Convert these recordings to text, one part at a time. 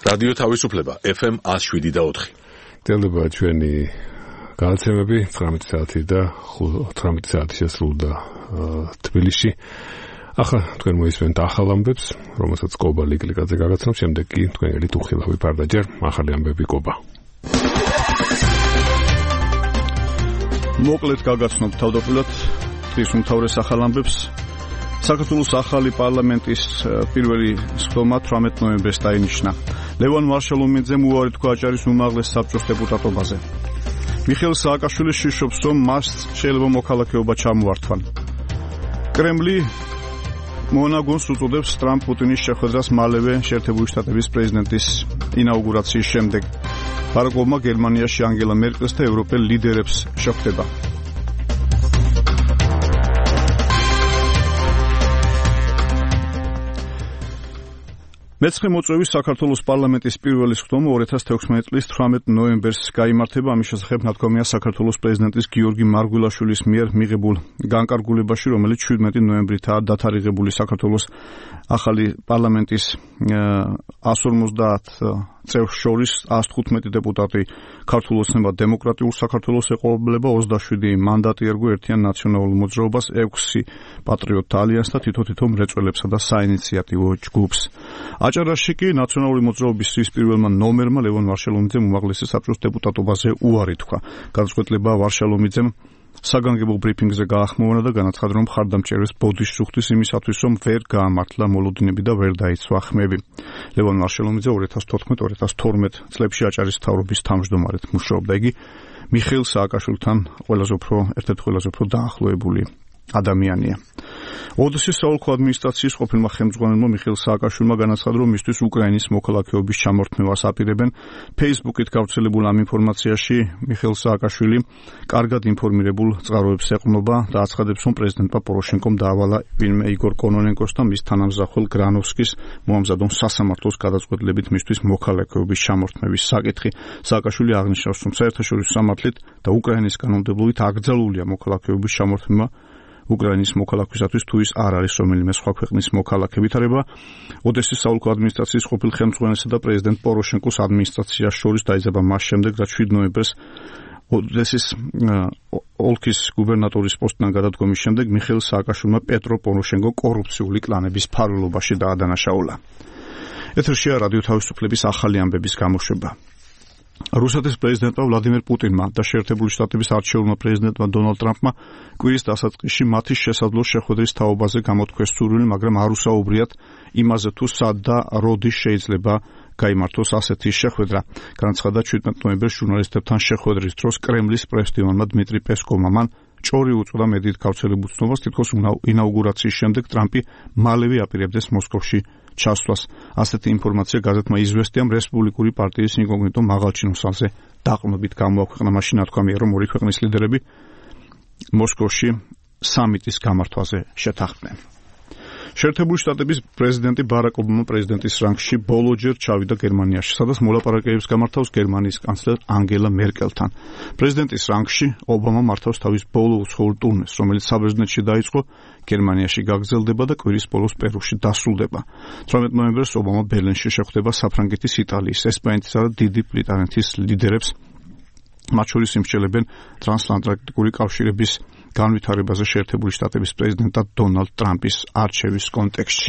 რადიო თავისუფლება FM 107.4. დელება ჩვენი განაცემები 19 საათი და 18 საათი შესრულდა თბილისში. ახლა თქვენ მოისმენთ ახალ ამბებს, რომელსაც კობა ლიგლიგაძე გაგაცნობს, შემდეგ კი თქვენი ლითუხილავი პარდაჯერ ახალი ამბები კობა. მოკლედ გაგაცნობთ თავდაპირველად დღის უმთავრეს ახალ ამბებს. საქართველოს ახალი პარლამენტის პირველი სხდომა 18 ნოემბერს დაინიშნა. ლევან მარშალომინძემ უარი თქვა აჭარის უმაღლეს საბჭოს დეპუტატობაზე. მიხეილ სააკაშვილი შიშობს, რომ მას შეიძლება მოქალაქეობა ჩამოართვან. კრემლი მონაგონს უწოდებს ტრამპ-პუტინის შეხვედრას მალევე შეერთებული შტატების პრეზიდენტის ინაუგურაციის შემდეგ. ბარაკ-ობამა გერმანიაში ანგელა მერკელს და ევროპელ ლიდერებს შეხვდება. მეცხრე მოწვევის საქართველოს პარლამენტის პირველი სხდომა 2016 წლის 18 ნოემბერს გაიმართება. ამის შესახებ ნათქვამია საქართველოს პრეზიდენტის გიორგი მარგველაშვილის მიერ მიღებულ განკარგულებაში, რომელიც 17 ნოემბრითაა დათარიღებული. საქართველოს ახალი პარლამენტის 150 წევრს შორის 115 დეპუტატი ქართულ ოცნებად დემოკრატიულ საქართველოს ეყოლება, 27 მანდატი ერგო ერთიან ნაციონალურ მოძრაობას, 6 პატრიოტთა ალიანსს და თითო მრეწველებსა და საინიციატივო ჯგუფს. აჭარაში კი ნაციონალური მოძრაობის პირველმა ნომერმა ლევან ვარშალომიძემ უმაღლესი საბჭოს დეპუტატობაზე უარი თქვა. გადაწყვეტილება ვარშალომიძემ საგანგებო ბრიფინგზე გაახმოვანა და განაცხადა, რომ მხარდამჭერებს ბოდიშს უხდის იმისათვის, რომ ვერ გაამართლა მოლოდინები და ვერ დაიცვა ხმები. ლევან ვარშალომიძე 2014-2012 წლებში აჭარის მთავრობის თავმჯდომარედ მუშაობდა. იგი მიხეილ სააკაშვილთან ერთ-ერთი ყველაზე უფრო დაახლოებული ადამიანია. ოდესის საოლქო ადმინისტრაციის ყოფილმა ხელმძღვანელმა მიხეილ სააკაშვილმა განაცხადა, რომ მისთვის უკრაინის მოქალაქეობის ჩამორთმევას აპირებენ. Facebook-ით გავრცელებულ ამ ინფორმაციაში მიხეილ სააკაშვილი კარგად ინფორმირებულ წყაროებს ეყრდნობა და აცხადებს, რომ პრეზიდენტმა პოროშენკომ დაავალა ვინმე იგორ კონონენკოს და მის თანამზახველ გრანოვსკის მოამზადონ სასამართლოს გადაწყვეტილებით მისთვის მოქალაქეობის ჩამორთმევის საკითხი. სააკაშვილი აღნიშნავს, რომ საერთაშორისო სამართლით და უკრაინის კანონმდებლობით აკრძალულია მოქალაქეობის ჩამორთმევა უკრაინის მოქალაქისათვის, თუ ის არ არის რომელიმე სხვა ქვეყნის მოქალაქე. ვითარება ოდესის საოლქო ადმინისტრაციის ყოფილ ხელმძღვანელსა და პრეზიდენტ პოროშენკოს ადმინისტრაციას შორის დაიძაბა მას შემდეგ, რაც 7 ნოემბერს ოდესის ოლქის გუბერნატორის პოსტიდან გადადგომის შემდეგ მიხეილ სააკაშვილმა პეტრო პოროშენკო კორუფციული კლანების ფარველობაში დაადანაშაულა. ეთერშია რადიო თავისუფლების ახალი ამბების გამოშვება. რუსეთის პრეზიდენტმა ვლადიმერ პუტინმა და შეერთებული შტატების არჩეულმა პრეზიდენტმა დონალდ ტრამპმა კვირის დასაწყისში მათი შესაძლო შეხვედრის თაობაზე გამოთქვეს სურვილი, მაგრამ არ უსაუბრიათ იმაზე, თუ სად და როდის შეიძლება გაიმართოს ასეთი შეხვედრა. განაცხადა 17 ნოემბერს ჟურნალისტებთან შეხვედრის დროს კრემლის პრესდივანმა დმიტრი პესკოვმა. მან ჭორი უწოდა მედიით გავრცელებულ ცნობას, თითქოს ინაუგურაციის შემდეგ ტრამპი მალევე აპირებდეს მოსკოვში ჩასვლას. ასეთი ინფორმაცია გაზეთმა იზვესტიამ რესპუბლიკური პარტიის ინკოგნიტო მაღალჩინოსალზე დაყრდნობით გამოაქვეყნა. მაშინ ნათქვამია, რომ ორი ქვეყნის ლიდერები მოსკოვში სამიტის გამართვაზე შეთანხმდნენ. შეერთებული შტატების პრეზიდენტი ბარაკ ობამა პრეზიდენტის რანგში ბოლოჯერ ჩავიდა გერმანიაში, სადაც მოლაპარაკებებს გამართავს გერმანიის კანცლერ ანგელა მერკელთან. პრეზიდენტის რანგში ობამა მართავს თავის ბოლო უცხოურ ტურნეს, რომელიც საბერძნეთში დაიწყო, გერმანიაში გაგრძელდება და კვირის ბოლოს პერუში დასრულდება. 18 ნოემბერს ობამა ბერლინში შეხვდება საფრანგეთის, იტალიის, ესპანეთისა და დიდი ბრიტანეთის ლიდერებს. მათ შორის იმსჯელებენ ტრანსატლანტიკური კავშირების განვითარებაზე შეერთებული შტატების პრეზიდენტად დონალდ ტრამპის არჩევის კონტექსტში.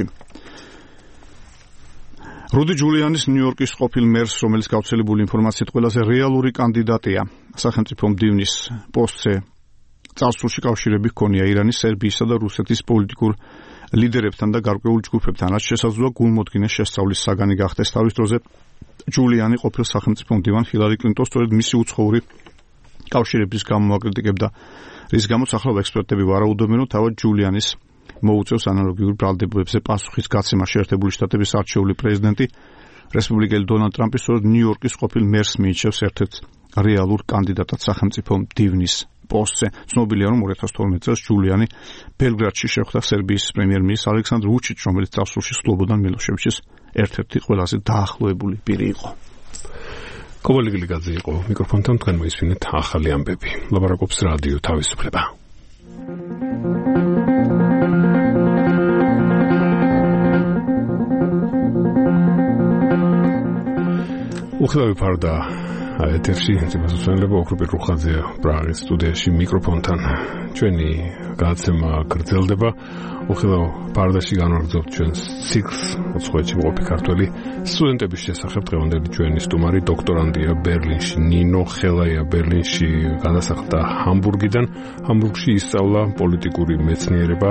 რუდი ჯულიანის ნიუ-იორკის ყოფილ მერს, რომელიც გავრცელებული ინფორმაციით ყველაზე რეალური კანდიდატია სახელმწიფო მდივნის პოსტზე, წარსულში კავშირები ჰქონია ირანის, სერბიისა და რუსეთის პოლიტიკურ ლიდერებთან და გარკვეულ ჯგუფებთან, რაც შესაძლოა გულმოდგინე შესწავლის საგანი გახდეს. თავის დროზე ჯულიანი ყოფილ სახელმწიფო მდივან ჰილარი კლინტონს სწორედ მისი უცხოური კავშირების გამო აკრიტიკებდა, რის გამოც ახლა ექსპერტები ვარაუდობენ, რომ თავად ჯულიანის მოუწევს ანალოგიურ ბრალდებულებზე პასუხის გაცემა. შეერთებული შტატების არჩეული პრეზიდენტი რესპუბლიკელი დონალდ ტრამპი სწორედ ნიუ-იორკის ყოფილ მერს მიიჩნევს ერთ-ერთ რეალურ კანდიდატად სახელმწიფო მდივნის პოსტზე. ცნობილია, რომ 2012 წელს ჯულიანი ბელგრადში შეხვდა სერბიის პრემიერ-მინისტრ ალექსანდრ ვუჩიჩს, რომელიც წარსულში სლობოდან მილოშევიჩის ერთ-ერთი ყველაზე დაახლოებული პირი იყო. კობა ლიგლიგაძე იყო მიკროფონთან, თქვენ მოისმინეთ ახალი ამბები. ლაპარაკობს რადიო თავისუფლება. უხილავი ფარდა ეთერში ძიმასუსენლება ოქროპირ რუხაძეა პრაღის სტუდიაში მიკროფონთან ჩვენი გადაცემა გრძელდება უხილავ ფარდაში განვაგრძობთ ჩვენს ციკლს უცხოეთში მყოფი ქართველი სტუდენტების შესახებ დღევანდელი ჩვენი სტუმარი დოქტორანტია ბერლინში ნინო ხელაია ბერლინში გადასახლდა ჰამბურგიდან ჰამბურგში ისწავლა პოლიტიკური მეცნიერება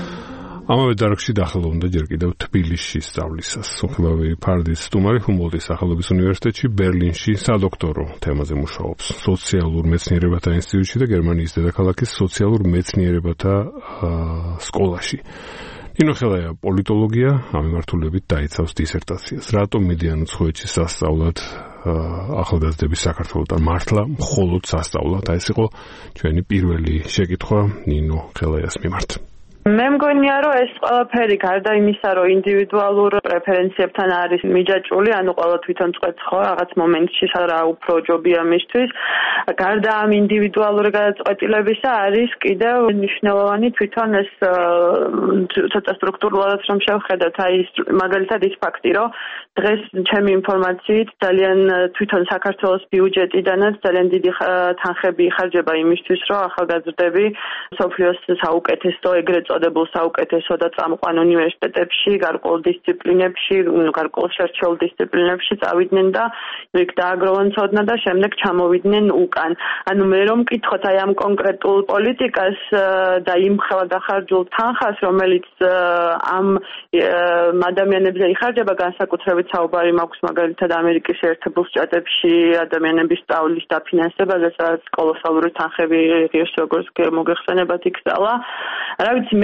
ამავე დარგში დაახლოებდა ჯერ კიდევ თბილისში სწავლისას. უხილავი ფარდის სტუმარი ჰუმბოლდტის სახელობის უნივერსიტეტში ბერლინში სადოქტორო თემაზე მუშაობს. სოციალურ მეცნიერებათა ინსტიტუტში და გერმანიის დედაქალაქის სოციალურ მეცნიერებათა სკოლაში. ნინო ხელაია პოლიტოლოგია ამ მიმართულებით დაიცავს დისერტაციას. რატომ მიდიან უცხოეთში სასწავლად ახალგაზრდების საქართველოსთან მართლა მხოლოდ სასწავლად? ეს იყო ჩვენი პირველი შეკითხვა ნინო ხელაიას მიმართ. მე მგონია რომ ეს ყველაფერი გარდა იმისა რომ ინდივიდუალურ პრეფერენციებთან არის მიჯაჭვული, ანუ ყველა თვითონ წყვეტს ხო რაღაც მომენტში რა უფრო ჯობია მისთვის. გარდა ამ ინდივიდუალური გადაწყვეტილებისა არის კიდევ მნიშვნელოვანი თვითონ ეს ცოტა სტრუქტურულად რომ შევხედოთ, აი მაგალითად ის ფაქტი, რომ დღეს ჩემი ინფორმაციით ძალიან თვითონ საქართველოს ბიუჯეტიდანაც ძალიან დიდი თანხები იხარჯება იმისთვის, რომ ახალგაზრდები სოფლიოს საუკეთესო ეგრეთ წოდებულ საუკეთესო და წამყვან უნივერსიტეტებში, გარკვეულ დისციპლინებში, გარკვეულ შერჩეულ დისციპლინებში წავიდნენ და იქ დააგროვონ ცოდნა და შემდეგ ჩამოვიდნენ უკან. ანუ მე რომ მკითხოთ აი ამ კონკრეტულ პოლიტიკას და იმ ხელად ახარჯულ თანხას, რომელიც ამ ადამიანებზე იხარჯება, განსაკუთრებით საუბარი მაქვს მაგალითად ამერიკის შეერთებულ შტატებში ადამიანების სწავლის დაფინანსებაზე, სადაც კოლოსალური თანხები ღირს როგორც მოგეხსენებათ იქ ძალა. რა ვიცი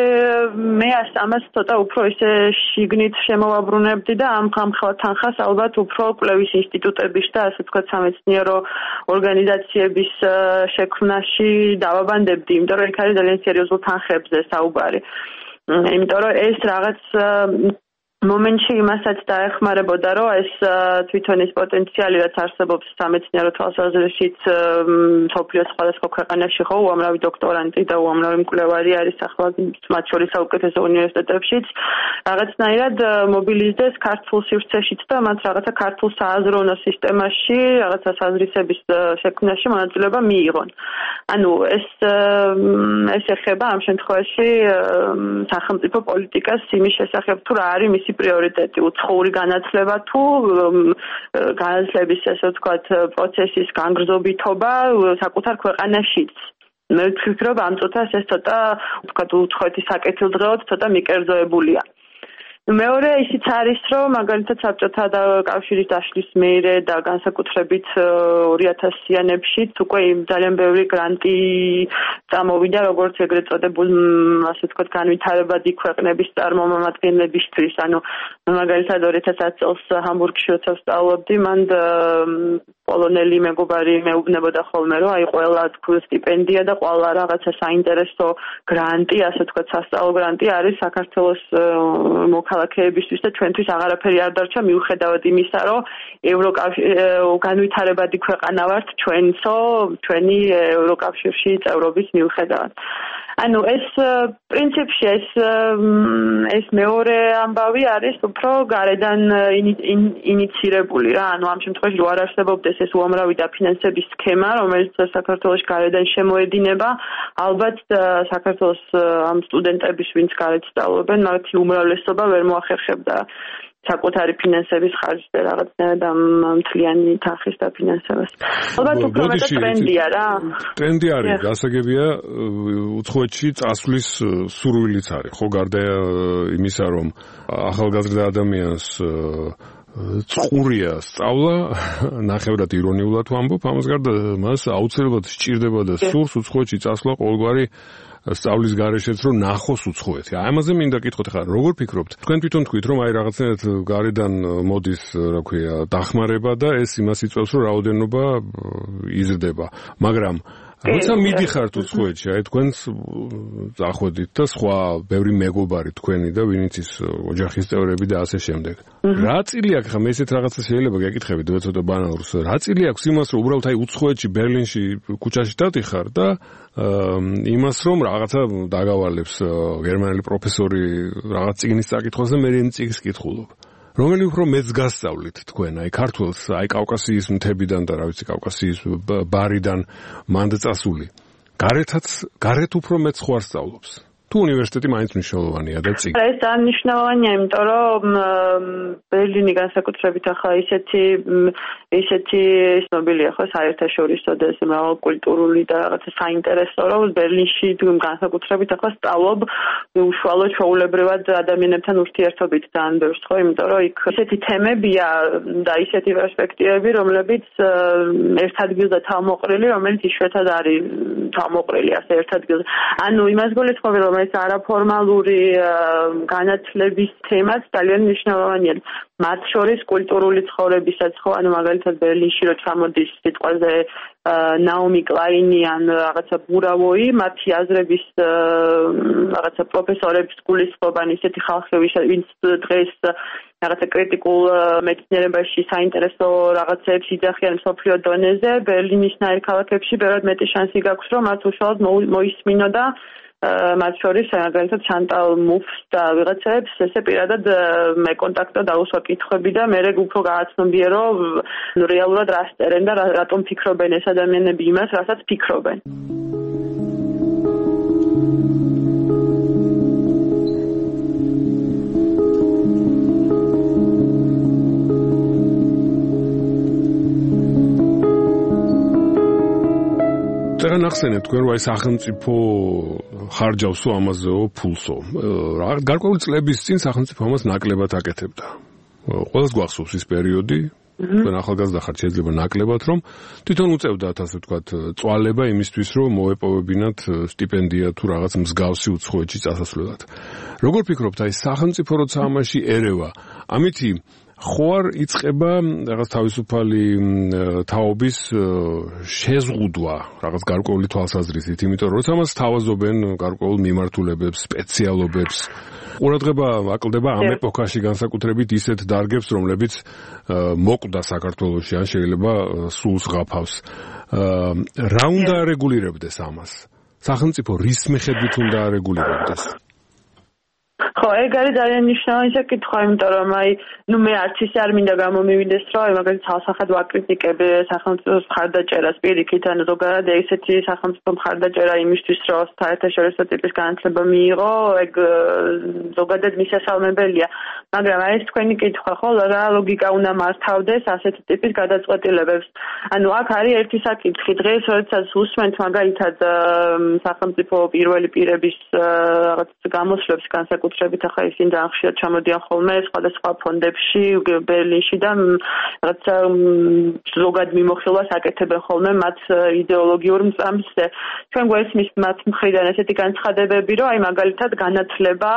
მე ამას ცოტა უფრო ისე შიგნით შემოვაბრუნებდი და ამ ხელად თანხას ალბათ უფრო კვლევის ინსტიტუტების და ასე ვთქვათ სამეცნიერო ორგანიზაციების შექმნაში დავაბანდებდი, იმიტომ რომ იქ არის ძალიან სერიოზულ თანხებზე საუბარი. იმიტომ რომ ეს რაღაც მომენტში იმასაც დაეხმარებოდა, რომ ეს თვითონ ის პოტენციალი, რაც არსებობს სამეცნიერო თვალსაზრისით მსოფლიოს სხვადასხვა ქვეყანაში, ხო, უამრავი დოქტორანტი და უამრავი მკვლევარი არის ახლა მათ შორის საუკეთესო უნივერსიტეტებშიც, რაღაცნაირად მობილიზდეს ქართულ სივრცეშიც და მათ რაღაცა ქართულ სააზროვნო სისტემაში, რაღაცა საზრისების შექმნაში მონაწილეობა მიიღონ. ანუ ეს ეხება ამ შემთხვევაში სახელმწიფო პოლიტიკას იმის შესახებ, თუ რა არის მისი პრიორიტეტი, უცხოური განათლება თუ განათლების ასე ვთქვათ პროცესის განგრძობითობა საკუთარ ქვეყანაშიც. მე ვფიქრობ ამ წუთას ეს ცოტა ვთქვათ უცხოეთის საკეთილდღეოდ ცოტა მიკერძოებულია. მეორე ისიც არის, რომ მაგალითად საბჭოთა კავშირის დაშლის მერე და განსაკუთრებით 2000-იანებში უკვე ძალიან ბევრი გრანტი წამოვიდა, როგორც ეგრეთ წოდებულ ასე ვთქვათ განვითარებადი ქვეყნების წარმომადგენლებისთვის. ანუ მაგალითად 2010 წელს ჰამბურგში როცა ვსწავლობდი, მან პოლონელი მეგობარი მეუბნებოდა ხოლმე, რომ აი ყველა სტიპენდია და ყველა რაღაცა საინტერესო გრანტი, ასე ვთქვათ სასწავლო გრანტი არის საქართველოს მოქალაქეებისთვის და ჩვენთვის აღარაფერი არ დარჩა მიუხედავად იმისა, რომ განვითარებადი ქვეყანა ვართ ჩვენცო, ჩვენი ევროკავშირში წევრობის მიუხედავად. ანუ ეს პრინციპში ეს მეორე ამბავი არის უფრო გარედან ინიცირებული რა, ანუ ამ შემთხვევაში რო არ არსებობდეს ეს უამრავი დაფინანსების სქემა, რომელიც საქართველოში გარედან შემოედინება, ალბათ საქართველოს ამ სტუდენტების, ვინც გარეთ სწავლობენ, მათი უმრავლესობა ვერ მოახერხებდა საკუთარი ფინანსების ხარჯს და რაღაცნაირად ამ მთლიანი თანხის დაფინანსებას. ალბათ უფრო მეტად ტრენდია რა. ტრენდი არის, გასაგებია, უცხოეთში წასვლის სურვილიც არის, ხო, გარდა იმისა, რომ ახალგაზრდა ადამიანს წყურია სწავლა, ნახევრად ირონიულად ვამბობ, ამას გარდა მას აუცილებლად სჭირდება და სურს უცხოეთში წასვლა ყოველგვარი სწავლის გარეშეც რომ ნახოს უცხოეთი. აი ამაზე მინდა გითხოთ ხა, როგორ ფიქრობთ? თქვენ თვითონ თქვით რომ აი რაღაცნაირად გარედან მოდის, რა ქვია, დახმარება და ეს იმას იწვევს რომ რაოდენობა იზრდება. მაგრამ როცა მიდიხართ უცხოეთში, აი თქვენს წახვედით და სხვა ბევრი მეგობარი თქვენი და ვინც ის ოჯახის წევრები და ასე შემდეგ. რა წილი აქვს ხა მე ესეთ რაღაცა შეიძლება გეკითხებით და ცოტა ბანალურს. რა წილი აქვს იმას რომ უბრალოდ აი უცხოეთში ბერლინში ქუჩაში დადიხარ და იმას რომ რაღაცა დაგავალებს გერმანელი პროფესორი რაღაც წიგნის წაკითხვას და მე იმ წიგნს კითხულობ. რომელი უფრო მეც გასწავლით თქვენ, აი ქართულს, აი კავკასიის მთებიდან და რა ვიცი, კავკასიის ბარიდან მანდ წასული. გარეთ უფრო მეც ხო არ სწავლობს. თუ უნივერსიტეტი მაინც მნიშვნელოვანია და წიგნი. ეს მნიშვნელოვანია, იმიტომ რომ ბერლინი განსაკუთრებით ახლა ისეთი ცნობილია ხო საერთაშორისო და ეს მრავალკულტურული და რაღაცა საინტერესო რომ ბერლინში განსაკუთრებით ახლა სწავლობ უშუალოდ ჩვეულებრივად ადამიანებთან ურთიერთობით ძალიან ბევრს ხო, იმიტომ რომ იქ ისეთი თემებია და ისეთი პერსპექტივები, რომლებიც ერთ ადგილზე თავმოყრილი, რომელიც იშვიათად არის თავმოყრილი ასე ერთ ადგილზე. ანუ იმას გულისხმობ რომ ეს არაფორმალური განათლების თემაც ძალიან მნიშვნელოვანია. მათ შორის კულტურული ცხოვრებისაც ხო, ანუ მაგალითად ბერლინში რო ჩამოდის სიტყვაზე ნაომი კლაინი ან რაღაცა ბურავოი, მათი აზრების რაღაცა პროფესორების გულისხმობანი ისეთი ხალხი, ვინც დღეს რაღაცა კრიტიკულ მეცნიერებაში საინტერესო რაღაცებს იძახიან მსოფლიო დონეზე, ბერლინისნაირ ქალაქებში ბევრად მეტი შანსი გაქვს, რომ მათ უშუალოდ მოისმინო და მათ შორის მაგალითად შანტალ მუფს და ვიღაცებს ესე პირადად მეკონტაქტო დაუსვა კითხვები და მე უფრო გააცნობია რომ რეალურად რა სტერენ და რატომ ფიქრობენ ეს ადამიანები იმას, რასაც ფიქრობენ. წეგან ახსენეთ თქვენ რომ აი სახელმწიფო ხარჯავსო ამაზეო ფულსო. გარკვეული წლების წინ სახელმწიფო ამას ნაკლებად აკეთებდა. ყველას გვახსოვს ის პერიოდი, თქვენ ახალგაზრდა ხართ შეიძლება ნაკლებად რომ თვითონ უწევდათ ასე ვთქვათ წვალება იმისთვის რომ მოეპოვებინათ სტიპენდია თუ რაღაც მსგავსი უცხოეთში წასასვლელად. როგორ ფიქრობთ აი სახელმწიფო როცა ამაში ერევა, ამითი ხო არ იწყება რაღაც თავისუფალი თაობის შეზღუდვა რაღაც გარკვეული თვალსაზრისით, იმიტომ რომ როცა ამას თავაზობენ გარკვეულ მიმართულებებს, სპეციალობებს, ყურადღება აკლდება ამ ეპოქაში განსაკუთრებით ისეთ დარგებს, რომლებიც მოკვდა საქართველოში, ან შეიძლება სულს ღაფავს. რა უნდა არეგულირებდეს ამას? სახელმწიფო რის მიხედვით უნდა არეგულირებდეს? ხო, ეგ არის ძალიან მნიშვნელოვანი საკითხი, იმიტომ რომ მე არც ისე არ მინდა გამომივიდეს, რომ მაგალითად თავსახად ვაკრიტიკებ სახელმწიფოს მხარდაჭერას პირიქით, ანუ ზოგადად ესეთი სახელმწიფო მხარდაჭერა იმისთვის, რომ საერთაშორისო ტიპის განათლება მიიღო, ეგ ზოგადად მისასალმებელია. მაგრამ ეს თქვენი კითხვა, ხო, რა ლოგიკა უნდა მართავდეს ასეთი ტიპის გადაწყვეტილებებს. ანუ აქ არის ერთი საკითხი, დღეს როდესაც უსმენთ მაგალითად სახელმწიფო პირველი პირების რაღაც გამოსვლებს განსაკუთრებით ახლა ისინი ძალიან ხშირად ჩამოდიან ხოლმე სხვადასხვა ფონდებში ბერლინში და რაღაცა ზოგად მიმოხილვას აკეთებენ ხოლმე მათ იდეოლოგიურ მწამსზე. ჩვენ გვესმის მათ მხრიდან ესეთი განცხადებები, რომ აი მაგალითად განათლება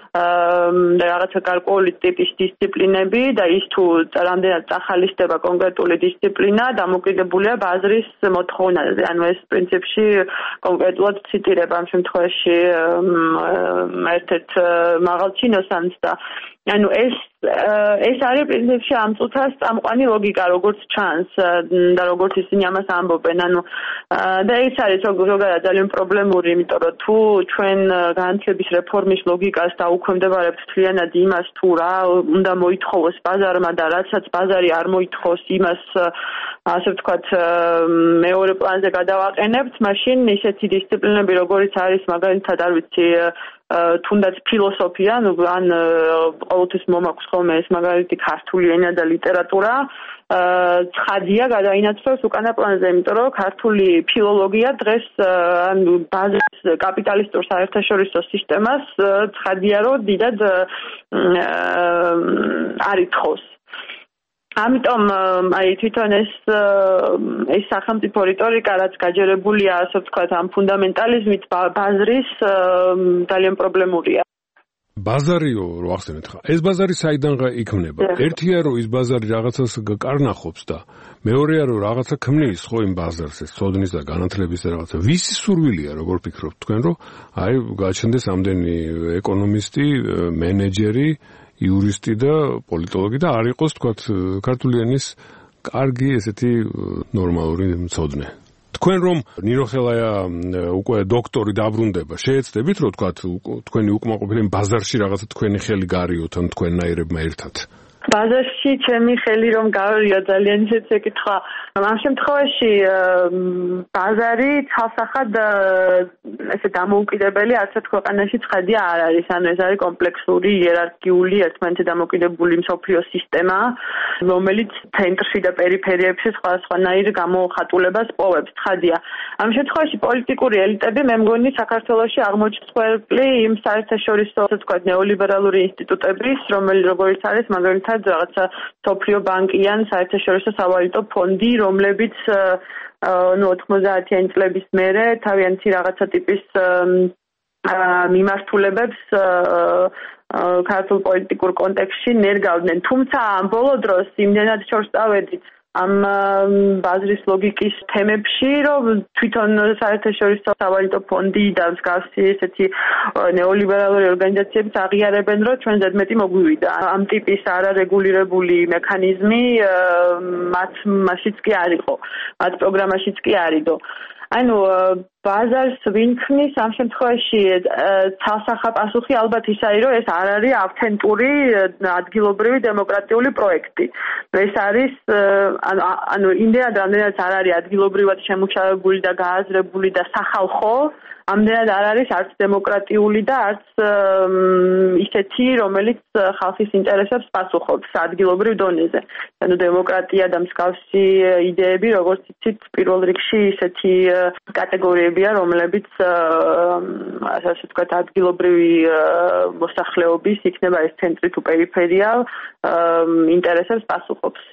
და რაღაცა გარკვეული ტიპის დისციპლინები და ის თუ რამდენად წახალისდება კონკრეტული დისციპლინა დამოკიდებულია ბაზრის მოთხოვნაზე. ანუ ეს პრინციპში კონკრეტულად ციტირებ ამ შემთხვევაში ერთ-ერთ მაღალჩინოსანს და ანუ ეს არის პრინციპში ამ წუთას წამყვანი ლოგიკა, როგორც ჩანს და როგორც ისინი ამას ამბობენ. ანუ და ეს არის ზოგადად ძალიან პრობლემური, იმიტომ რომ თუ ჩვენ განათლების რეფორმის ლოგიკას დაუქვემდებარებთ მთლიანად იმას, თუ რა უნდა მოითხოვოს ბაზარმა და რასაც ბაზარი არ მოითხოვს, იმას ასე ვთქვათ მეორე პლანზე გადავაყენებთ, მაშინ ისეთი დისციპლინები, როგორიც არის მაგალითად არ ვიცი თუნდაც ფილოსოფია, ან ყოველთვის მომაქვს ხოლმე ეს მაგალითი ქართული ენა და ლიტერატურა, ცხადია გადაინაცვლოს უკანა პლანზე, იმიტომ რომ ქართული ფილოლოგია დღეს ანუ ბაზრის კაპიტალისტურ საერთაშორისო სისტემას ცხადია რომ დიდად არ ითხოვს. ამიტომ თვითონ ეს სახელმწიფო რიტორიკა, რაც გაჯერებულია, ასე ვთქვათ, ამ ფუნდამენტალიზმით ბაზრის ძალიან პრობლემურია. ბაზარიო რო ახსენეთ ხა, ეს ბაზარი საიდან იქმნება? ერთია რომ ის ბაზარი რაღაცას კარნახობს და მეორეა რომ რაღაცა ქმნის ხო იმ ბაზარს, ეს ცოდნის და განათლების და რაღაცა. ვისი სურვილია, როგორ ფიქრობთ თქვენ, რომ აი გაჩნდეს ამდენი ეკონომისტი, მენეჯერი, იურისტი და პოლიტოლოგი და არ იყოს თქვათ ქართული ენის კარგი ესეთი ნორმალური მცოდნე. თქვენ რომ ნინო ხელაია უკვე დოქტორი დაბრუნდება, შეეცდებით რომ თქვათ თქვენი უკმაყოფილება ბაზარში რაღაცა თქვენი ხელი გარიოთ ან თქვენნაირებმა ერთად? ბაზარში ჩემი ხელი რომ გავერია ძალიან ისეთი კითხვა. ამ შემთხვევაში ბაზარი ცალსახად ესე დამოუკიდებელი არც ერთ ქვეყანაში ცხადია არ არის. ანუ ეს არის კომპლექსური, იერარქიული, ერთმანეთზე დამოკიდებული მსოფლიო სისტემა, რომელიც ცენტრში და პერიფერიებში სხვადასხვანაირ გამოხატულებას პოვებს. ცხადია. ამ შემთხვევაში პოლიტიკური ელიტები მე მგონი საქართველოში აღმოჩნდა იმ საერთაშორისო ასე ვთქვათ ნეოლიბერალური ინსტიტუტების, რომელიც არის მაგალითად რაღაცა სოფლიო ბანკი ან საერთაშორისო სავალუტო ფონდი, რომლებიც 90-იანი წლების მერე თავიანთი რაღაცა ტიპის მიმართულებებს ქართულ პოლიტიკურ კონტექსტში ნერგავდნენ. თუმცა ამ ბოლო დროს იმდენად შორს წავედით ამ ბაზრის ლოგიკის თემებში, რომ თვითონ საერთაშორისო სავალუტო ფონდი და მსგავსი ესეთი ნეოლიბერალური ორგანიზაციებიც აღიარებენ, რომ ჩვენ ზედმეტი მოგვივიდა. ამ ტიპის არარეგულირებული მექანიზმი მათშიც კი არ იყო, მათ პროგრამაშიც კი არ იყო. ანუ ბაზარს ვინ ქმნის ამ შემთხვევაში ცალსახა პასუხი ალბათ ისაა, რომ ეს არ არის ავთენტური ადგილობრივი დემოკრატიული პროექტი. ეს არის ანუ იმდენად რამდენად არ არის ადგილობრივად შემუშავებული და გააზრებული და სახალხო, ამდენად არ არის არც დემოკრატიული და არც ისეთი, რომელიც ხალხის ინტერესებს პასუხობს ადგილობრივ დონეზე. ანუ დემოკრატია და მსგავსი იდეები, როგორც იცით, პირველ რიგში ისეთი კატეგორიებია, რომლებიც ასე ვთქვათ, ადგილობრივი მოსახლეობის, იქნება ეს ცენტრი თუ პერიფერია, ინტერესებს პასუხობს.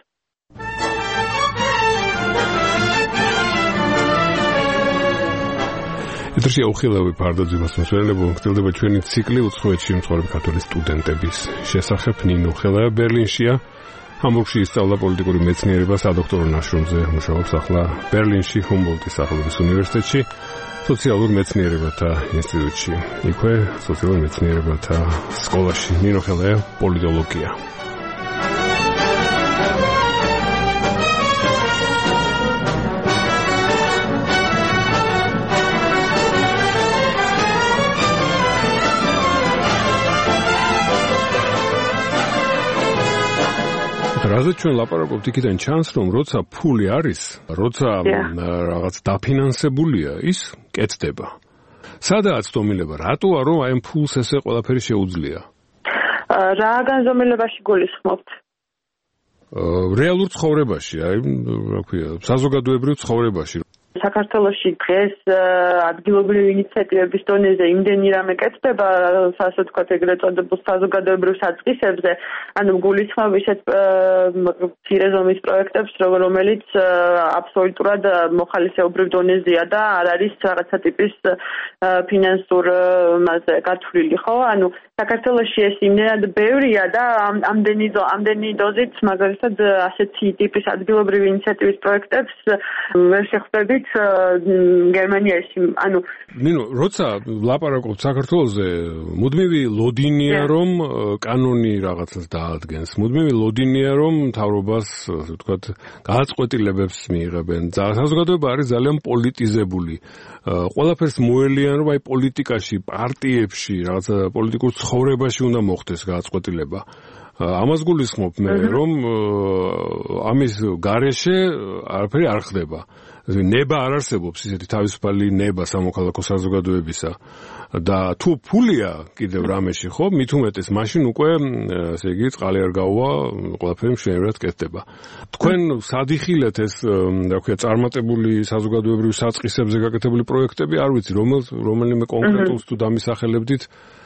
ეთერში აუხილავი ფარდაძემას მოსვენებო გრძელდება ჩვენი ციკლი უცხოეთში მცხოვრები ქართველი სტუდენტების შესახებ. ნინო ხელაია ბერლინშია, ჰამბურგში ისწავლა პოლიტიკური მეცნიერება, სადოქტორო ნაშრომზე მუშაობს ახლა ბერლინში ჰუმბოლდტის სახელობის უნივერსიტეტში სოციალურ მეცნიერებათა ინსტიტუტში. იქვე სოციალურ მეცნიერებათა სკოლაში. ნინო ხელაია, პოლიტოლოგია. რაზეც ჩვენ ლაპარაკობთ, იქიდან ჩანს, რომ როცა ფული არის, როცა რაღაც დაფინანსებულია, ის კეთდება. სადაა ცდომილება? რატოა რომ აი ამ ფულს ესე ყველაფერი შეუძლია? რა განზომილებაში გულისხმობთ? რეალურ ცხოვრებაში, აი, რა ქვია, საზოგადოებრივ ცხოვრებაში. საქართველოში დღეს ადგილობრივი ინიციატივების დონეზე იმდენი რამე კეთდება, ასე ვთქვათ, ეგრეთ წოდებულ საზოგადოებრივ საწყისებზე, ანუ გულისხმობ ისეთ მცირე ზომის პროექტებს, რომელიც აბსოლუტურად მოხალისეობრივ დონეზეა და არ არის რაღაცა ტიპის ფინანსურ მასზე გათვლილი, ხო? ანუ საქართველოში ეს იმდენად ბევრია და ამდენი დოზით, მაგალითად, ასეთი ტიპის ადგილობრივი ინიციატივის პროექტებს ვერ შეხვდებით გერმანიაში. ანუ ნინო, როცა ლაპარაკობთ საქართველოზე, მუდმივი ლოდინია, რომ კანონი რაღაცას დაადგენს. მუდმივი ლოდინია, რომ მთავრობას, ასე ვთქვათ, გააწყვეტილებებს მიიღებენ. საზოგადოება არის ძალიან პოლიტიზებული. ყველაფერს მოელიან, რომ აი პოლიტიკაში, პარტიებში, რაღაცა პოლიტიკურ ცხოვრებაში უნდა მოხდეს გააწყვეტილება. ამას გულისხმობ მე, რომ ამის გარეშე არაფერი არ ხდება. ნება არ არსებობს ისეთი თავისუფალი ნება სამოქალაქო საზოგადოებისა და თუ ფულია კიდევ რამეში, ხო, მით უმეტეს მაშინ უკვე ესე იგი წყალი არ გაუვა, ყველაფერი მშვენივრად კეთდება. თქვენ სად იხილეთ ეს, რა ქვია, წარმატებული საზოგადოებრივ საწყისებზე გაკეთებული პროექტები, არ ვიცი, რომელიმე კონკრეტულს თუ დამისახელებდით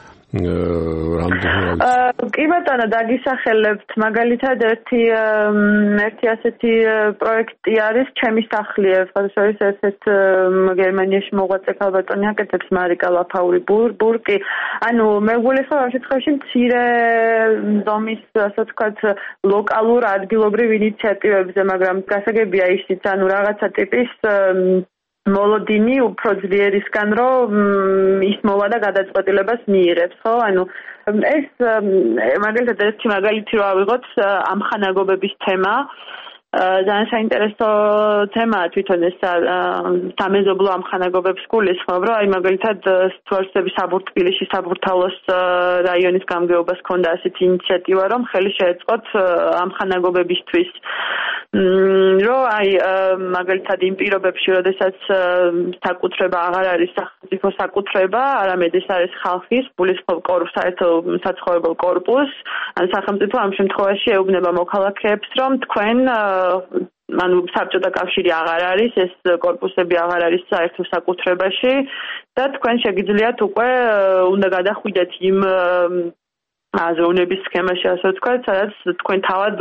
კი ბატონო, დაგისახელებთ. მაგალითად ერთი ასეთი პროექტი არის ჩემი სახლი, ეს ერთ გერმანიაში მოღვაწე ქალბატონი აკეთებს, მარიკა ლაფაური ბურკი. ანუ მე გულისხმობ ამ შემთხვევაში მცირე ზომის, ასე ვთქვათ, ლოკალურ ადგილობრივ ინიციატივებზე, მაგრამ გასაგებია ისიც, ანუ რაღაცა ტიპის მოლოდინი უფრო ძლიერისგან, რომ ის მოვა და გადაწყვეტილებას მიიღებს, ხო? ანუ ეს მაგალითად ერთი მაგალითი რო ავიღოთ, ამხანაგობების თემა. ძალიან საინტერესო თემაა თვითონ ეს სამეზობლო ამხანაგობებს გულისხმობ, რომ აი მაგალითად თვალსების საბურთბილისში საბურთალოს რაიონის გამგეობას ჰქონდა ასეთი ინიციატივა, რომ ხელი შეეწყოთ ამხანაგობებისთვის. რომ აი მაგალითად იმ პირობებში, როდესაც საკუთრება აღარ არის სახელმწიფო საკუთრება, არამედ ეს არის ხალხის გულისხმობ საერთო საცხოვრებელ კორპუსს, ან სახელმწიფო ამ შემთხვევაში ეუბნება მოქალაქეებს, რომ თქვენ ანუ საბჭოთა კავშირი აღარ არის, ეს კორპუსები აღარ არის საერთო საკუთრებაში და თქვენ შეგიძლიათ უკვე უნდა გადახვიდეთ იმ აზროვნების სქემაში, ასე ვთქვათ, სადაც თქვენ თავად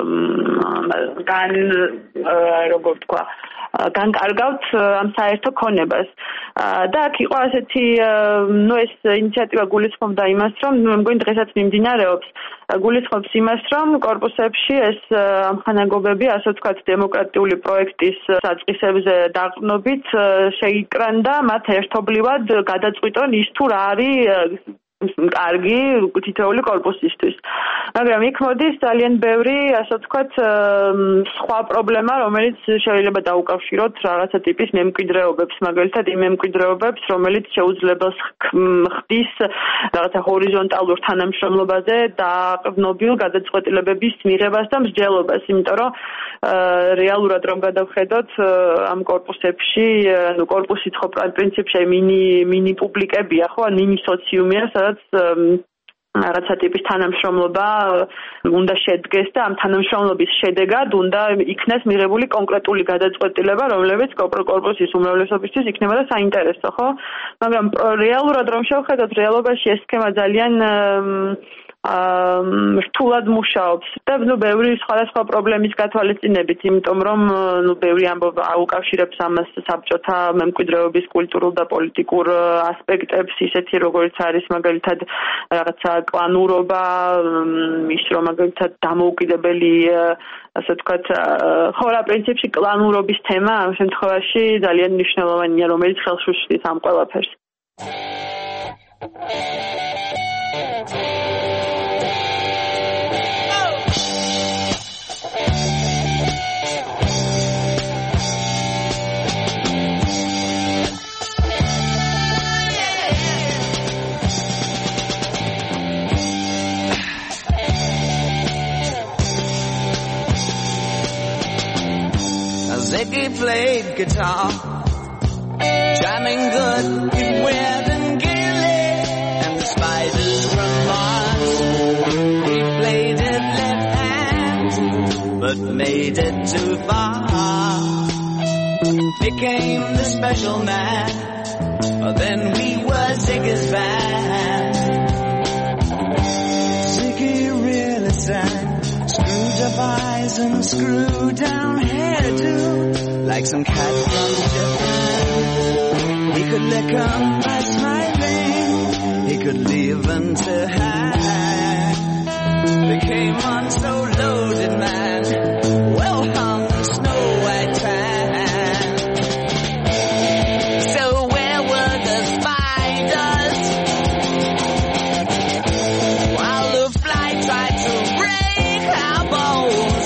განკარგავთ ამ საერთო ქონებას. და აქ იყო ასეთი, ეს ინიციატივა გულისხმობდა იმას, რომ მე მგონი დღესაც მიმდინარეობს, გულისხმობს იმას, რომ კორპუსებში ეს ამხანაგობები, ასე ვთქვათ, დემოკრატიული პროექტის საწყისებზე დაყრდნობით შეიკრან და მათ ერთობლივად გადაწყვიტონ ის თუ რა არის კარგი თითოეული კორპუსისთვის. მაგრამ იქ მოდის ძალიან ბევრი, ასე ვთქვათ, სხვა პრობლემა, რომელიც შეიძლება დაუკავშიროთ რაღაცა ტიპის მემკვიდრეობებს, მაგალითად იმ მემკვიდრეობებს, რომელიც შეუძლებელს ხდის რაღაცა ჰორიზონტალურ თანამშრომლობაზე დაყრდნობილ გადაწყვეტილებების მიღებას და მსჯელობას, იმიტომ რომ რეალურად რომ გადავხედოთ ამ კორპუსებში, ანუ კორპუსი ხო პრინციპში მინი პუბლიკებია, ხო, მინი სოციუმია, სადაც რაღაცა ტიპის თანამშრომლობა უნდა შედგეს და ამ თანამშრომლობის შედეგად უნდა იქნეს მიღებული კონკრეტული გადაწყვეტილება, რომლებიც კორპუსის უმრავლესობისთვის იქნებოდა საინტერესო, ხო? მაგრამ რეალურად რომ შევხედოთ, რეალობაში ეს სქემა ძალიან რთულად მუშაობს და ბევრი სხვადასხვა პრობლემის გათვალისწინებით, იმიტომ რომ ბევრი ამბობა აუკავშირებს ამას საბჭოთა მემკვიდრეობის კულტურულ და პოლიტიკურ ასპექტებს, ისეთი როგორც არის მაგალითად რაღაცა კლანურობა, ის რომ მაგალითად დამოუკიდებელი, ასე ვთქვათ, ხო რა პრინციპში კლანურობის თემა ამ შემთხვევაში ძალიან მნიშვნელოვანია, რომელიც ხელს უშლის ამ ყველაფერს. Ziggy played guitar, jamming good with Weird and Gilly, and the Spiders from Mars. He played it left hand, but made it too far. Became the special man, then we were Ziggy's band. Ziggy really sang, screwed up eyes and screwed down hairdo, like some cat from Japan. He could lick 'em by smiling, he could leave 'em to hang. Became one so loaded man, well hung snow white tan. So where were the spiders while the fly tried to break our bones?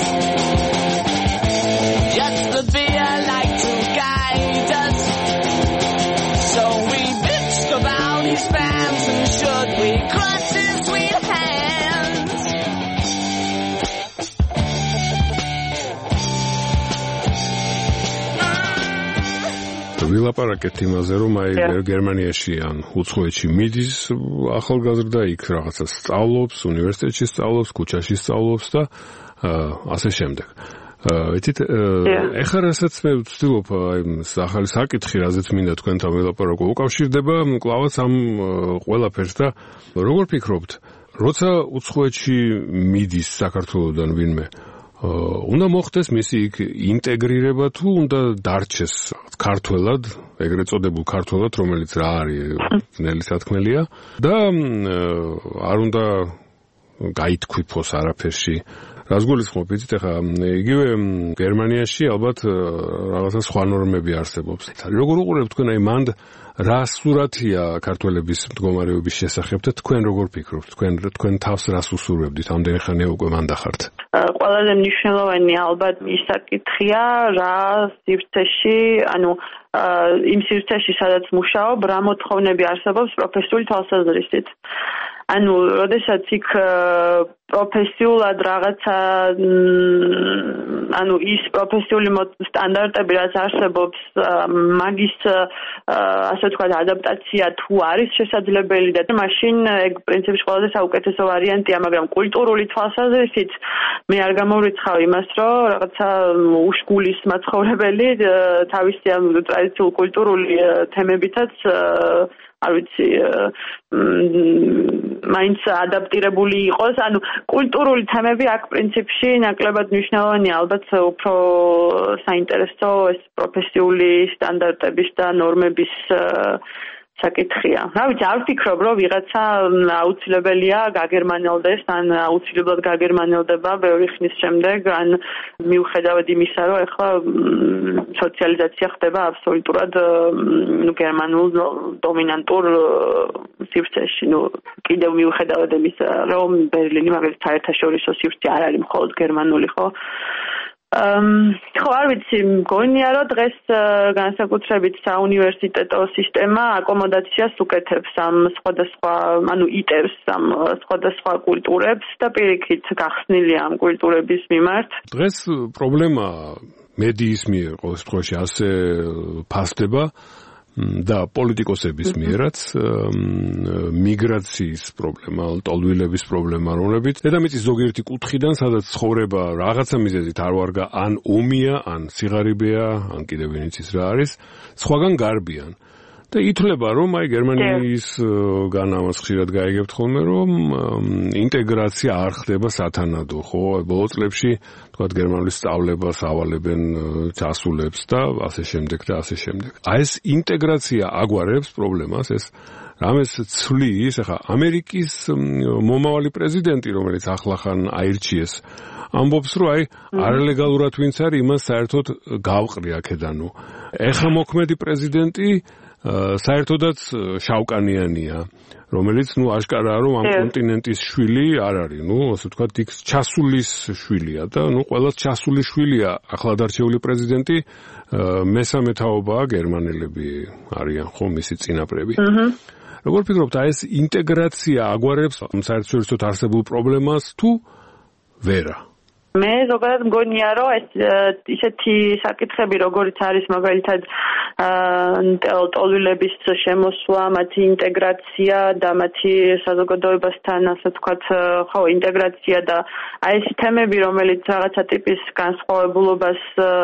Just the beer like to guide us, so we bitched about his fans, and should we cross his sweet hands? ვილაპარაკეთ იმაზე, რომ აი გერმანიაში ან უცხოეთში მიდის ახალგაზრდა, იქ რაღაცა სწავლობს, უნივერსიტეტში სწავლობს, ქუჩაში სწავლობს და ასე შემდეგ. იცით, ეხლა რასაც მე ვცდილობ აი ახალი საკითხი, რაზეც მინდა თქვენთან ვილაპარაკო, უკავშირდება კლავაც ამ ყველაფერს და როგორ ფიქრობთ, როცა უცხოეთში მიდის საქართველოსდან ვინმე, უნდა მოხდეს მისი იქ ინტეგრირება თუ უნდა დარჩეს ქართველად, ეგრეთ წოდებულ ქართველად, რომელიც რა არის, ძნელი სათქმელია და არ უნდა გაითქვიფოს არაფერში. რას გულისხმობ, იცით, ახლა იგივე გერმანიაში ალბათ რაღაცა სხვა ნორმები არსებობს. როგორ უყურებთ თქვენ აი მანდ რა სურათია ქართველების მდგომარეობის შესახებ და თქვენ როგორ ფიქრობთ? თქვენ თავს რას უსურვებდით? ამდენი ხანია უკვე მანდა ხართ. ყველაზე მნიშვნელოვანი ალბათ ის საკითხია, რა სივრცეში, იმ სივრცეში, სადაც მუშაობ, რა მოთხოვნები არსებობს პროფესიული თვალსაზრისით. როდესაც იქ პროფესიულად რაღაცა ის პროფესიული სტანდარტები რაც არსებობს მაგის ასე ვთქვათ ადაპტაცია თუ არის შესაძლებელი და მაშინ ეგ პრინციპში ყველაზე საუკეთესო ვარიანტია, მაგრამ კულტურული თვალსაზრისით მე არ გამოვრიცხავ იმას, რომ რაღაცა უშგულის მაცხოვრებელი თავისი ამ ტრადიციულ კულტურული თემებითაც არ ვიცი მაინც ადაპტირებული იყოს. კულტურული თემები აქ პრინციპში ნაკლებად მნიშვნელოვანია, ალბათ უფრო საინტერესო ეს პროფესიული სტანდარტების და ნორმების საკითხია. რა ვიცი, არ ვფიქრობ, რომ ვიღაცა აუცილებელია გაგერმანელდეს, ან აუცილებლად გაგერმანელდება ბევრი ხნის შემდეგ, ან მიუხედავად იმისა, რომ ეხლა სოციალიზაცია ხდება აბსოლუტურად გერმანულ დომინანტურ სივრცეში. კიდევ მიუხედავად იმისა, რომ ბერლინი მაგალითად საერთაშორისო სივრცე არ არის მხოლოდ გერმანული, ხო? ხო, არ ვიცი, მგონია, რომ დღეს განსაკუთრებით საუნივერსიტეტო სისტემა აკომოდაციას უკეთებს ამ სხვადასხვა, იტევს ამ სხვადასხვა კულტურებს და პირიქით გახსნილია ამ კულტურების მიმართ. დღეს პრობლემა მედიის მიერ ყოველ შემთხვევაში ასე ფასდება და პოლიტიკოსების მიერაც მიგრაციის პრობლემა, ტოლვილების პრობლემა, რომლებიც დედამიწის ზოგიერთი კუთხიდან, სადაც ცხოვრება რაღაცა მიზეზით არ ვარგა, ან ომია, ან სიღარიბეა, ან კიდევ ვინც ის რა არის, სხვაგან გარბიან. და ითვლება, რომ აი გერმანიის განამას ხშირად გაიგებთ ხოლმე, რომ ინტეგრაცია არ ხდება სათანადო, ხო? ბოლო წლებში, თქვათ, გერმანული სწავლებას ავალებენ ჩასულებს და ასე შემდეგ და ასე შემდეგ. აი ეს ინტეგრაცია აგვარებს პრობლემას, ეს რამეს ცვლის, ახლა ამერიკის მომავალი პრეზიდენტი, რომელიც ახლახან აირჩიეს, ამბობს, რომ აი არალეგალურად ვინც არის, იმას საერთოდ გავყრი აქედანო. ეხლა მოქმედი პრეზიდენტი საერთოდაც შავკანიანია, რომელიც აშკარაა, რომ ამ კონტინენტის შვილი არ არის, ასე ვთქვათ, იქ ჩასულის შვილია და ყველას ჩასული შვილია ახლად არჩეული პრეზიდენტი, მესამე თაობაა გერმანელები არიან, ხო, მისი წინაპრები. როგორ ფიქრობთ, აი ეს ინტეგრაცია აგვარებს საერთაშორისოდ არსებულ პრობლემას თუ ვერა? მე ზოგადად მგონია, რომ ეს ისეთი საკითხები, როგორიც არის მაგალითად ტოლვილების შემოსვლა, მათი ინტეგრაცია და მათი საზოგადოებასთან, ასე ვთქვათ, ხო, ინტეგრაცია და აი ეს თემები, რომელიც რაღაცა ტიპის განსხვავებულობას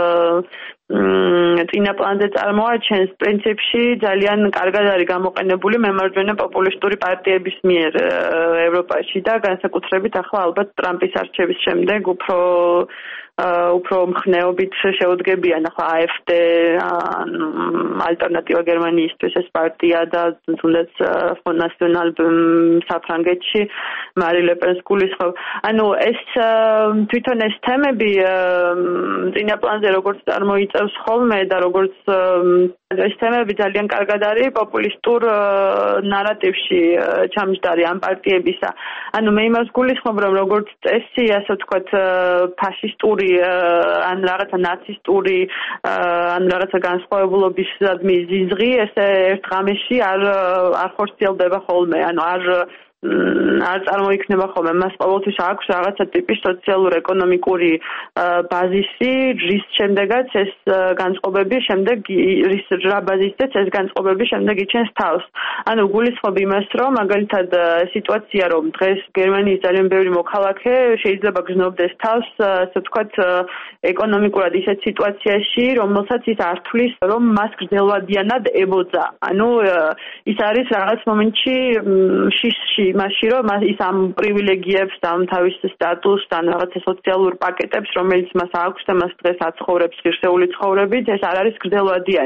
წინა პლანზე წარმოაჩენს, პრინციპში ძალიან კარგად არის გამოყენებული მემარჯვენე პოპულისტური პარტიების მიერ ევროპაში და განსაკუთრებით ახლა ალბათ ტრამპის არჩევის შემდეგ უფრო მხნეობით შეუდგებიან ახლა AfD ალტერნატივა გერმანიისთვის ეს პარტია და თუნდაც Front National საფრანგეთში მარი ლეპენს გულისხმობ. ეს თვითონ ეს თემები წინა პლანზე როგორც წარმოიწევს ხოლმე და როგორც ეს თემები ძალიან კარგად არის პოპულისტურ ნარატივში ჩამჯდარი ამ პარტიებისა. მე იმას გულისხმობ, რომ როგორც წესი, ასე ვთქვათ, ფაშისტური ან რაღაცა ნაცისტური ან რაღაცა განსხვავებულობის ზიზღი ესე ერთ ღამეში არ ხორციელდება ხოლმე, არ წარმოიქმნება ხოლმე. მას ყოველთვის აქვს რაღაცა ტიპის სოციალურ-ეკონომიკური ბაზისი, რის შემდეგაც ეს განწყობები შემდეგ რა ბაზისზეც ეს განწყობები შემდეგ იჩენს თავს. გულისხმობ იმას, რომ მაგალითად სიტუაცია, რომ დღეს გერმანიის ძალიან ბევრი მოქალაქე შეიძლება გრძნობდეს თავს, ასე ვთქვათ, ეკონომიკურად ისეთ სიტუაციაში, რომელსაც ის არ თვლის, რომ მას გრძელვადიანად ებოძა. ის არის რაღაც მომენტში შიშში იმაში, რომ ის ამ პრივილეგიებს, ამ თავის სტატუსს, ან რაღაცა სოციალურ პაკეტებს, რომელიც მას აქვს და მას დღეს აცხოვრებს ღირსეული ცხოვრებით, ეს არ არის გრძელვადიანი.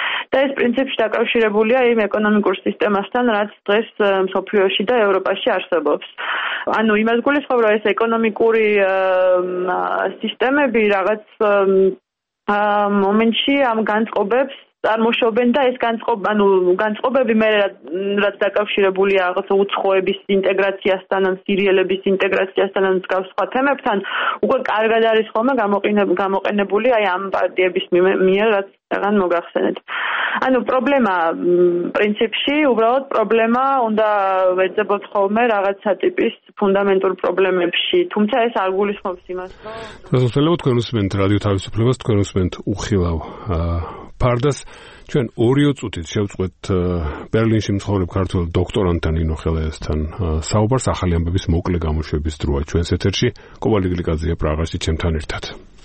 და ეს პრინციპში დაკავშირებულია იმ ეკონომიკურ სისტემასთან, რაც დღეს მსოფლიოში და ევროპაში არსებობს. ანუ იმას გულისხმობ, რომ ეს ეკონომიკური სისტემები რაღაც მომენტში ამ განწყობებს წარმოშობენ და ეს განწყობები მე რაც დაკავშირებულია რაღაც უცხოების ინტეგრაციასთან, ან სირიელების ინტეგრაციასთან, ან მსგავს სხვა თემებთან, უკვე კარგად არის ხოლმე გამოყენებული აი ამ პარტიების მიერ, რაც აღარ მოგახსენეთ. ანუ პრობლემა პრინციპში, უბრალოდ პრობლემა უნდა ვეძებოთ ხოლმე რაღაცა ტიპის ფუნდამენტურ პრობლემებში, თუმცა ეს არ გულისხმობს იმას, რომ გასულელო თქვენ უსმენთ რადიო თავისუფლებას, თქვენ უსმენთ უხილავ ფარდას. ჩვენ 2 წუთით შევწყვეთ ბერლინში მცხოვრებ ქართველ დოქტორანტთან ნინო ხელაიასთან საუბარს. ახალი ამბების მოკლე გამოშვების დროა ჩვენს ეთერში. კობალი გლიკაძეა პრაღაში ჩემთან ერთად.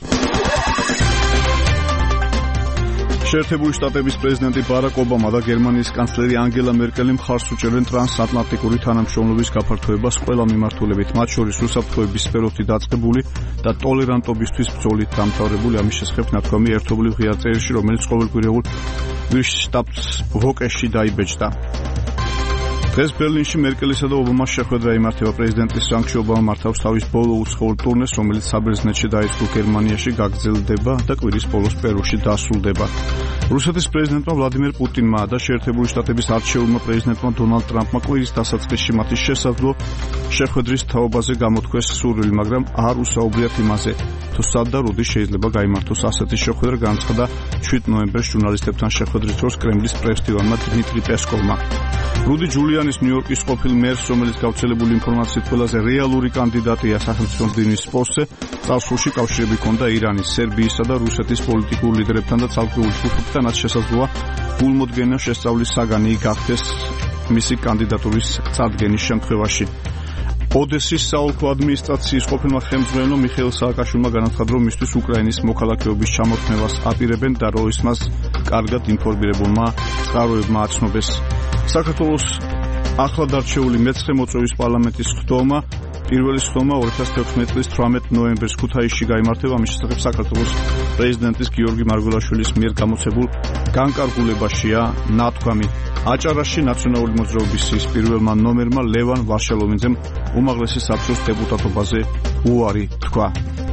შეერთებული შტატების პრეზიდენტი ბარაკ ობამა და გერმანიის კანცლერი ანგელა მერკელი მხარს უჭერენ ტრანსატლანტიკური თანამშრომლობის გაფართოებას ყველა მიმართულებით, მათ შორის უსაფრთხოების სფეროთი დაწყებული და ტოლერანტობისთვის ბრძოლით დამთავრებული. ამის შესახებ ნათქვამი ერთობლივ ღია წერილში, რომელიც ყოველკვირეულ შტაბს ვოკეში დაიბეჭდა. დღეს ბერლინში მერკელისა და ობამას შეხვედრა იმართება. პრეზიდენტის რანგში ობამა მართავს თავის ბოლო უცხოურ ტურნეს, რომელიც საბერძნეთში დაიწყო, გერმანიაში გაგრძელდება და კვირის ბოლოს პერუში დასრულდება. რუსეთის პრეზიდენტმა ვლადიმერ პუტინმა და შეერთებული შტატების არჩეულმა პრეზიდენტმა დონალდ ტრამპმა კვირის დასაწყისში მათი შესაძლო შეხვედრის თაობაზე გამოთქვეს სურვილი, მაგრამ არ უსაუბრიათ იმაზე, თუ სად და როდი შეიძლება გაიმართოს ასეთი შეხვედრა. განცხადა 7 ნოემბერს ჟურნალისტებთან შეხვედრის დროს კრემლის პრესდივანმა დმიტრი პესკოვმა. რუდი ჯულიანის ნიუ-იორკის ყოფილ მერს, რომელიც გავრცელებული ინფორმაციით ყველაზე რეალური კანდიდატია სახელმწიფო მდივნის პოსტზე, წარსულში კავშირები ჰქონდა ირანის, სერბიისა და რუსეთის პოლიტიკურ ლიდერებთან და ცალკეულ ჯგუფებთან, რაც შესაძლოა გულმოდგენილ შესწავლის საგანი გახდეს მისი კანდიდატურის წარდგენის შემთხვევაში. ოდესის საოლქო ადმინისტრაციის ყოფილმა ხელმძღვანელმა მიხეილ სააკაშვილმა განაცხადა, რომ მისთვის უკრაინის მოქალაქეობის ჩამორთმევას აპირებენ და რომ ის მას კარგად ინფორმირებულმა წყაროებმა აცნობეს. საქართველოს ახლად არჩეული მეცხრე მოწვევის პარლამენტის ხდომა, პირველი ხდომა 2016 წლის 18 ნოემბერს ქუთაისში გაიმართება. ამის შესახებ საქართველოს პრეზიდენტის გიორგი მარგველაშვილის მიერ გამოცებულ განკარგულებაშია ნათქვამი. აჭარაში ნაციონალური მოძრაობის ის პირველმა ნომერმა ლევან ვარშალოვინძემ უმაღლესი საბჭოს დეპუტატობაზე უარი თქვა.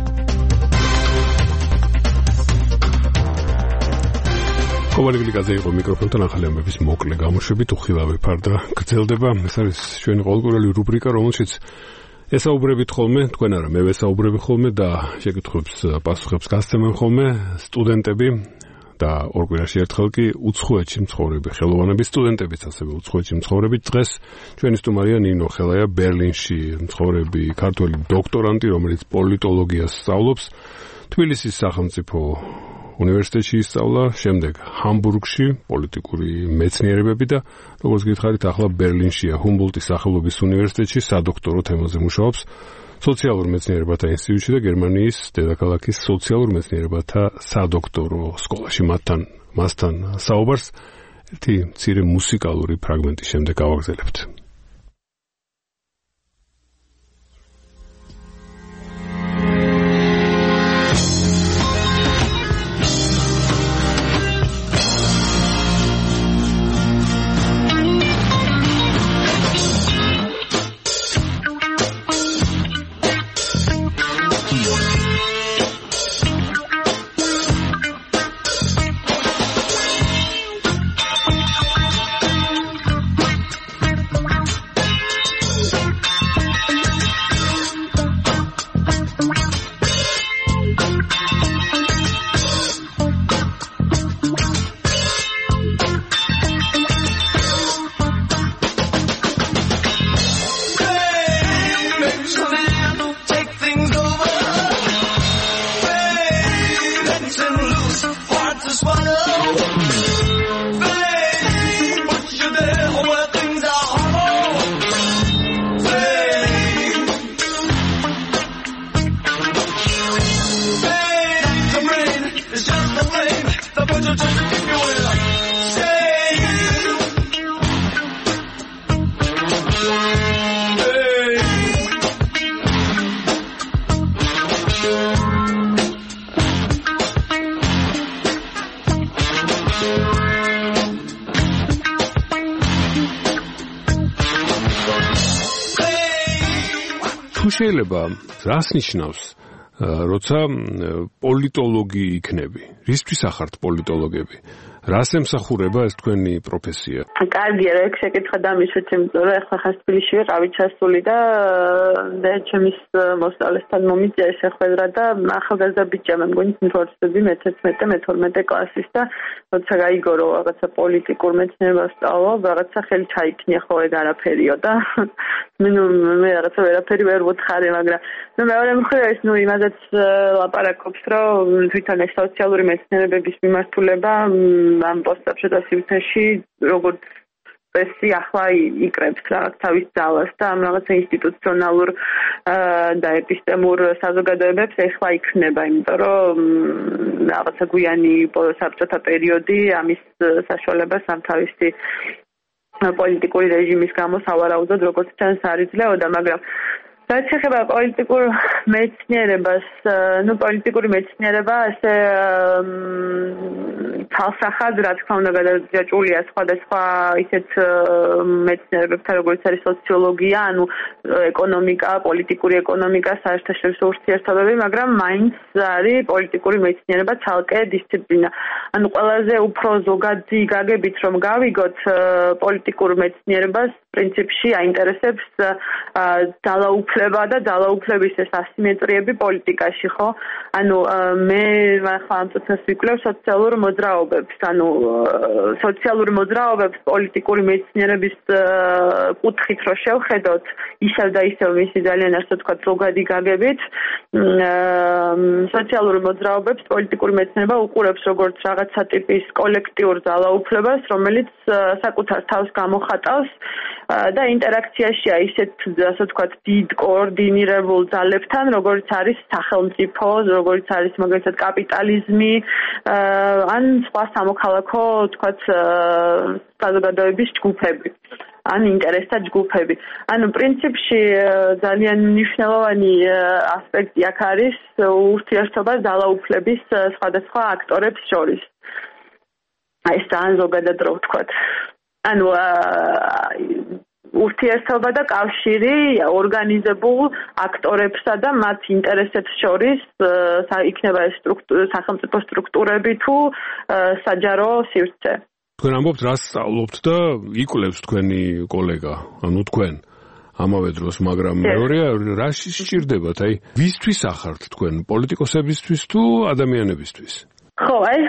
კობალი გლიკაძე იყო მიკროფონთან. ახალი ამბების მოკლე გამოშვებით უხილავი ფარდა გრძელდება. ეს არის ჩვენი ყოველკვირეული რუბრიკა, რომელშიც ესაუბრებით ხოლმე, თქვენ არა, მე ვესაუბრები ხოლმე და შეკითხვებს პასუხებს გასცემენ ხოლმე სტუდენტები და ორ კვირაში ერთხელ კი უცხოეთში მცხოვრები ხელოვანები, სტუდენტებიც ასევე უცხოეთში მცხოვრები. დღეს ჩვენი სტუმარია ნინო ხელაია, ბერლინში მცხოვრები ქართველი დოქტორანტი, რომელიც პოლიტოლოგიას სწავლობს. თბილისის სახელმწიფო უნივერსიტეტში ისწავლა, შემდეგ ჰამბურგში პოლიტიკური მეცნიერებები და როგორც გითხარით, ახლა ბერლინშია, ჰუმბოლდტის სახელობის უნივერსიტეტში სადოქტორო თემაზე მუშაობს, სოციალურ მეცნიერებათა ინსტიტუტში და გერმანიის დედაქალაქის სოციალურ მეცნიერებათა სადოქტორო სკოლაში. მასთან საუბარს ერთი მცირე მუსიკალური ფრაგმენტის შემდეგ გავაგზავნებთ. შეიძლება რას ნიშნავს როცა პოლიტოლოგი იქნები? რისთვის ახართ პოლიტოლოგები? რას ემსახურება ეს თქვენი პროფესია? კარგია, რა შეკითხა დამიშვით, იმიტომ რომ ახლა ხარ თბილისში ვიყავი ჩასული და ჩემის მოსწავლესთან მომიწია შეხვედრა და ახალგაზრდა ბიჭია, მე მგონი თორსები მე-11-მე-12 კლასის და როცა გაიგო რომ რაღაცა პოლიტიკურ მეცნიერებას სწავლობ, რაღაცა ხელი ჩაიქნია ხო ეგ არაფერიო და მე რაღაცა ვერაფერი ვერ ვუთხარი, მაგრამ მეორე მხრივ ეს იმაზეც ლაპარაკობს, რომ თვითონ ეს სოციალური მეცნიერებების მიმართულება ამ პოსტსაბჭოთა სივრცეში როგორც წესი ახლა იკრებს რაღაც თავის ძალას და ამ რაღაც ინსტიტუციონალურ და ეპისტემურ საზოგადოებებს ეხლა იქნება, იმიტომ რომ რაღაცა გვიანი საბჭოთა პერიოდი ამის საშუალებას ამ თავისი პოლიტიკური რეჟიმის გამო სავარაუდოდ როგორც ჩანს არ იძლეოდა, მაგრამ რაც შეეხება პოლიტიკურ მეცნიერებას, პოლიტიკური მეცნიერება ასე თალსახად, რა თქმა უნდა, გადაჭრილია სხვადასხვა ისეთ მეცნიერებებთან, როგორც არის სოციოლოგია, ეკონომიკა, პოლიტიკური ეკონომიკა, საერთაშორისო ურთიერთობები, მაგრამ მაინც არის პოლიტიკური მეცნიერება ცალკე დისციპლინა. ყველაზე უფრო ზოგადი გაგებით რომ გავიგოთ, პოლიტიკურ მეცნიერებას პრინციპში აინტერესებს ძალაუფლება და ძალაუფლების ეს ასიმეტრიები პოლიტიკაში, ხო? მე ახლა ამ წუთას ვიკვლევ სოციალურ მოძრაობებს, სოციალურ მოძრაობებს პოლიტიკური მეცნიერების კუთხით რო შევხედოთ, ისევ და ისევ მისი ძალიან ასე ვთქვათ ზოგადი გაგებით, სოციალურ მოძრაობებს პოლიტიკური მეცნიერება უყურებს როგორც რაღაცა ტიპის კოლექტიურ ძალაუფლებას, რომელიც საკუთარ თავს გამოხატავს და ინტერაქციაშია ისეთ ასე ვთქვათ დიდ კოორდინირებულ ძალებთან, როგორც არის სახელმწიფო, როგორც არის მაგალითად კაპიტალიზმი, ან სხვა სამოქალაქო ვთქვათ საზოგადოების ჯგუფები. ან ინტერესთა ჯგუფები. პრინციპში ძალიან მნიშვნელოვანი ასპექტი აქ არის ურთიერთობა ძალაუფლების სხვადასხვა აქტორებს შორის. ეს ძალიან ზოგადად რო ვთქვათ. ურთიერთობა და კავშირი ორგანიზებულ აქტორებსა და მათ ინტერესებს შორის იქნება ეს სახელმწიფო სტრუქტურები თუ საჯარო სივრცე. თქვენ ამბობთ, რას სწავლობთ და იკვლევს თქვენი კოლეგა, თქვენ ამავე დროს, მაგრამ მეორეა, რა სჭირდებათ? ვისთვის ახართ თქვენ, პოლიტიკოსებისთვის თუ ადამიანებისთვის? ხო, ეს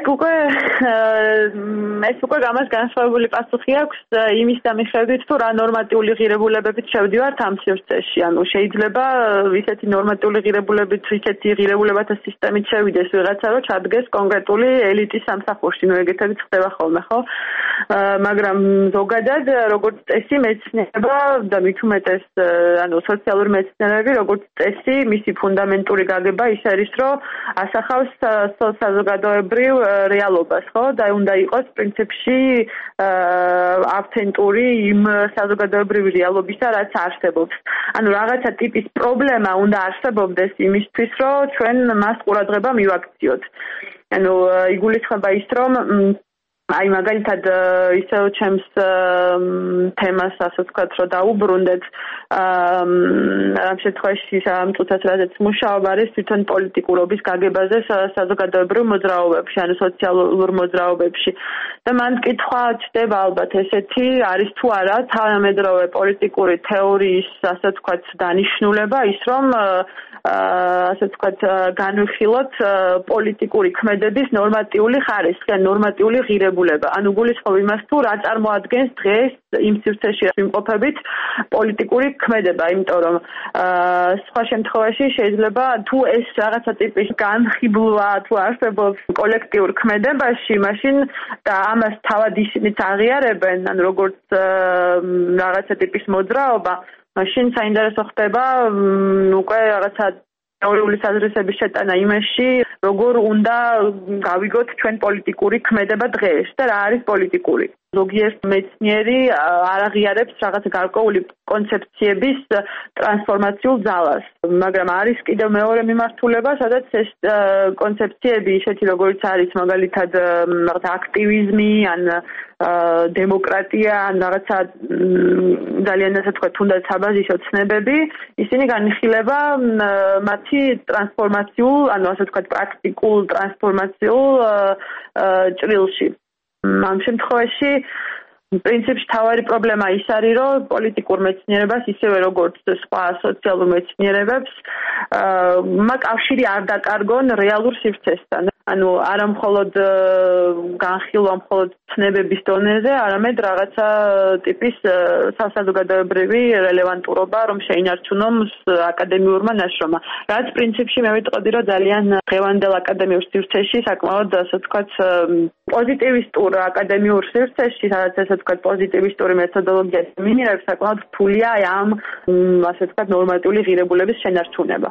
უკვე გამას განსხვავებული პასუხი აქვს იმის დამიხედვით, თუ რა ნორმატიული ღირებულებებით შევდივართ ამ სივრცეში. შეიძლება ისეთი ნორმატიული ღირებულებით, ისეთი ღირებულებათა სისტემით შევიდეს ვიღაცა, რომ ჩადგეს კონკრეტული ელიტის სამსახურში. ეგეთებიც ხდება ხოლმე, ხო? მაგრამ ზოგადად, როგორც წესი, მეცნიერება და მით უმეტეს, სოციალური მეცნიერებები, როგორც წესი, მისი ფუნდამენტური გაგება ის არის, რომ ასახავს საზოგადოებრივ რეალობას, ხო? და უნდა იყოს პრინციპში ავთენტური იმ საზოგადოებრივი რეალობისა, რაც არსებობს. რაღაცა ტიპის პრობლემა უნდა არსებობდეს იმისთვის, რომ ჩვენ მას ყურადღება მივაქციოთ. იგულისხმება ის, რომ მაგალითად ისევ ჩემს თემას ასე ვთქვათ, რომ დაუბრუნდეთ ამ შემთხვევაში ამ წუთას რაზეც მუშაობ არის თვითონ პოლიტიკურობის გაგებაზე საზოგადოებრივ მოძრაობებში, სოციალურ მოძრაობებში. და მან კითხვა ჩდება ალბათ ესეთი, არის თუ არა თანამედროვე პოლიტიკური თეორიის ასე ვთქვათ დანიშნულება ის, რომ ასე ვთქვათ განვიხილოთ პოლიტიკური ქმედების ნორმატიული ხარისხი, ნორმატიული ღირებულება. გულისხმობ იმას, თუ რა წარმოადგენს დღეს იმ სივრცეში ვიმყოფებით პოლიტიკური ქმედება, იმიტომ რომ სხვა შემთხვევაში შეიძლება თუ ეს რაღაცა ტიპის განხილვა თუ არსებობს კოლექტიურ ქმედებაში, მაშინ და ამას თავად ისინიც აღიარებენ, როგორც რაღაცა ტიპის მოძრაობა, მაშინ საინტერესო ხდება უკვე რაღაცა თეორიული საზრისების შეტანა იმაში, როგორ უნდა გავიგოთ ჩვენ პოლიტიკური ქმედება დღეს და რა არის პოლიტიკური. ზოგიერთ მეცნიერი არ აღიარებს რაღაც გარკვეული კონცეფციების ტრანსფორმაციულ ძალას, მაგრამ არის კიდევ მეორე მიმართულება, სადაც ეს კონცეფციები ისეთი როგორიც არის მაგალითად რაღაც აქტივიზმი ან დემოკრატია ან რაღაცა ძალიან ასე თქვა თუნდაც საბაზისო ცნებები, ისინი განიხილება მათი ტრანსფორმაციულ, ანუ ასე თქვა პრაქტიკულ ტრანსფორმაციულ ჭრილში. ამ შემთხვევაში პრინციპში თავარი პრობლემა ის არის, რომ პოლიტიკურ მეცნიერებას ისევე როგორც სხვა სოციალურ მეცნიერებებს კავშირი არ დაკარგონ რეალურ სივრცესთან. ანუ არა მხოლოდ განხილვა მხოლოდ ცნებების დონეზე, არამედ რაღაცა ტიპის საზოგადოებრივი რელევანტურობა, რომ შეინარჩუნოს აკადემიურმა ნაშრომმა. რაც პრინციპში მე ვიტყოდი, რომ ძალიან დღევანდელ აკადემიურ სივრცეში საკმაოდ ასე ვთქვათ პოზიტივისტურ აკადემიურ სივრცეში, სადაც ასე ვთქვათ პოზიტივისტური მეთოდოლოგია დომინირებს, საკმაოდ რთულია ამ ასე ვთქვათ ნორმატიული ღირებულების შენარჩუნება.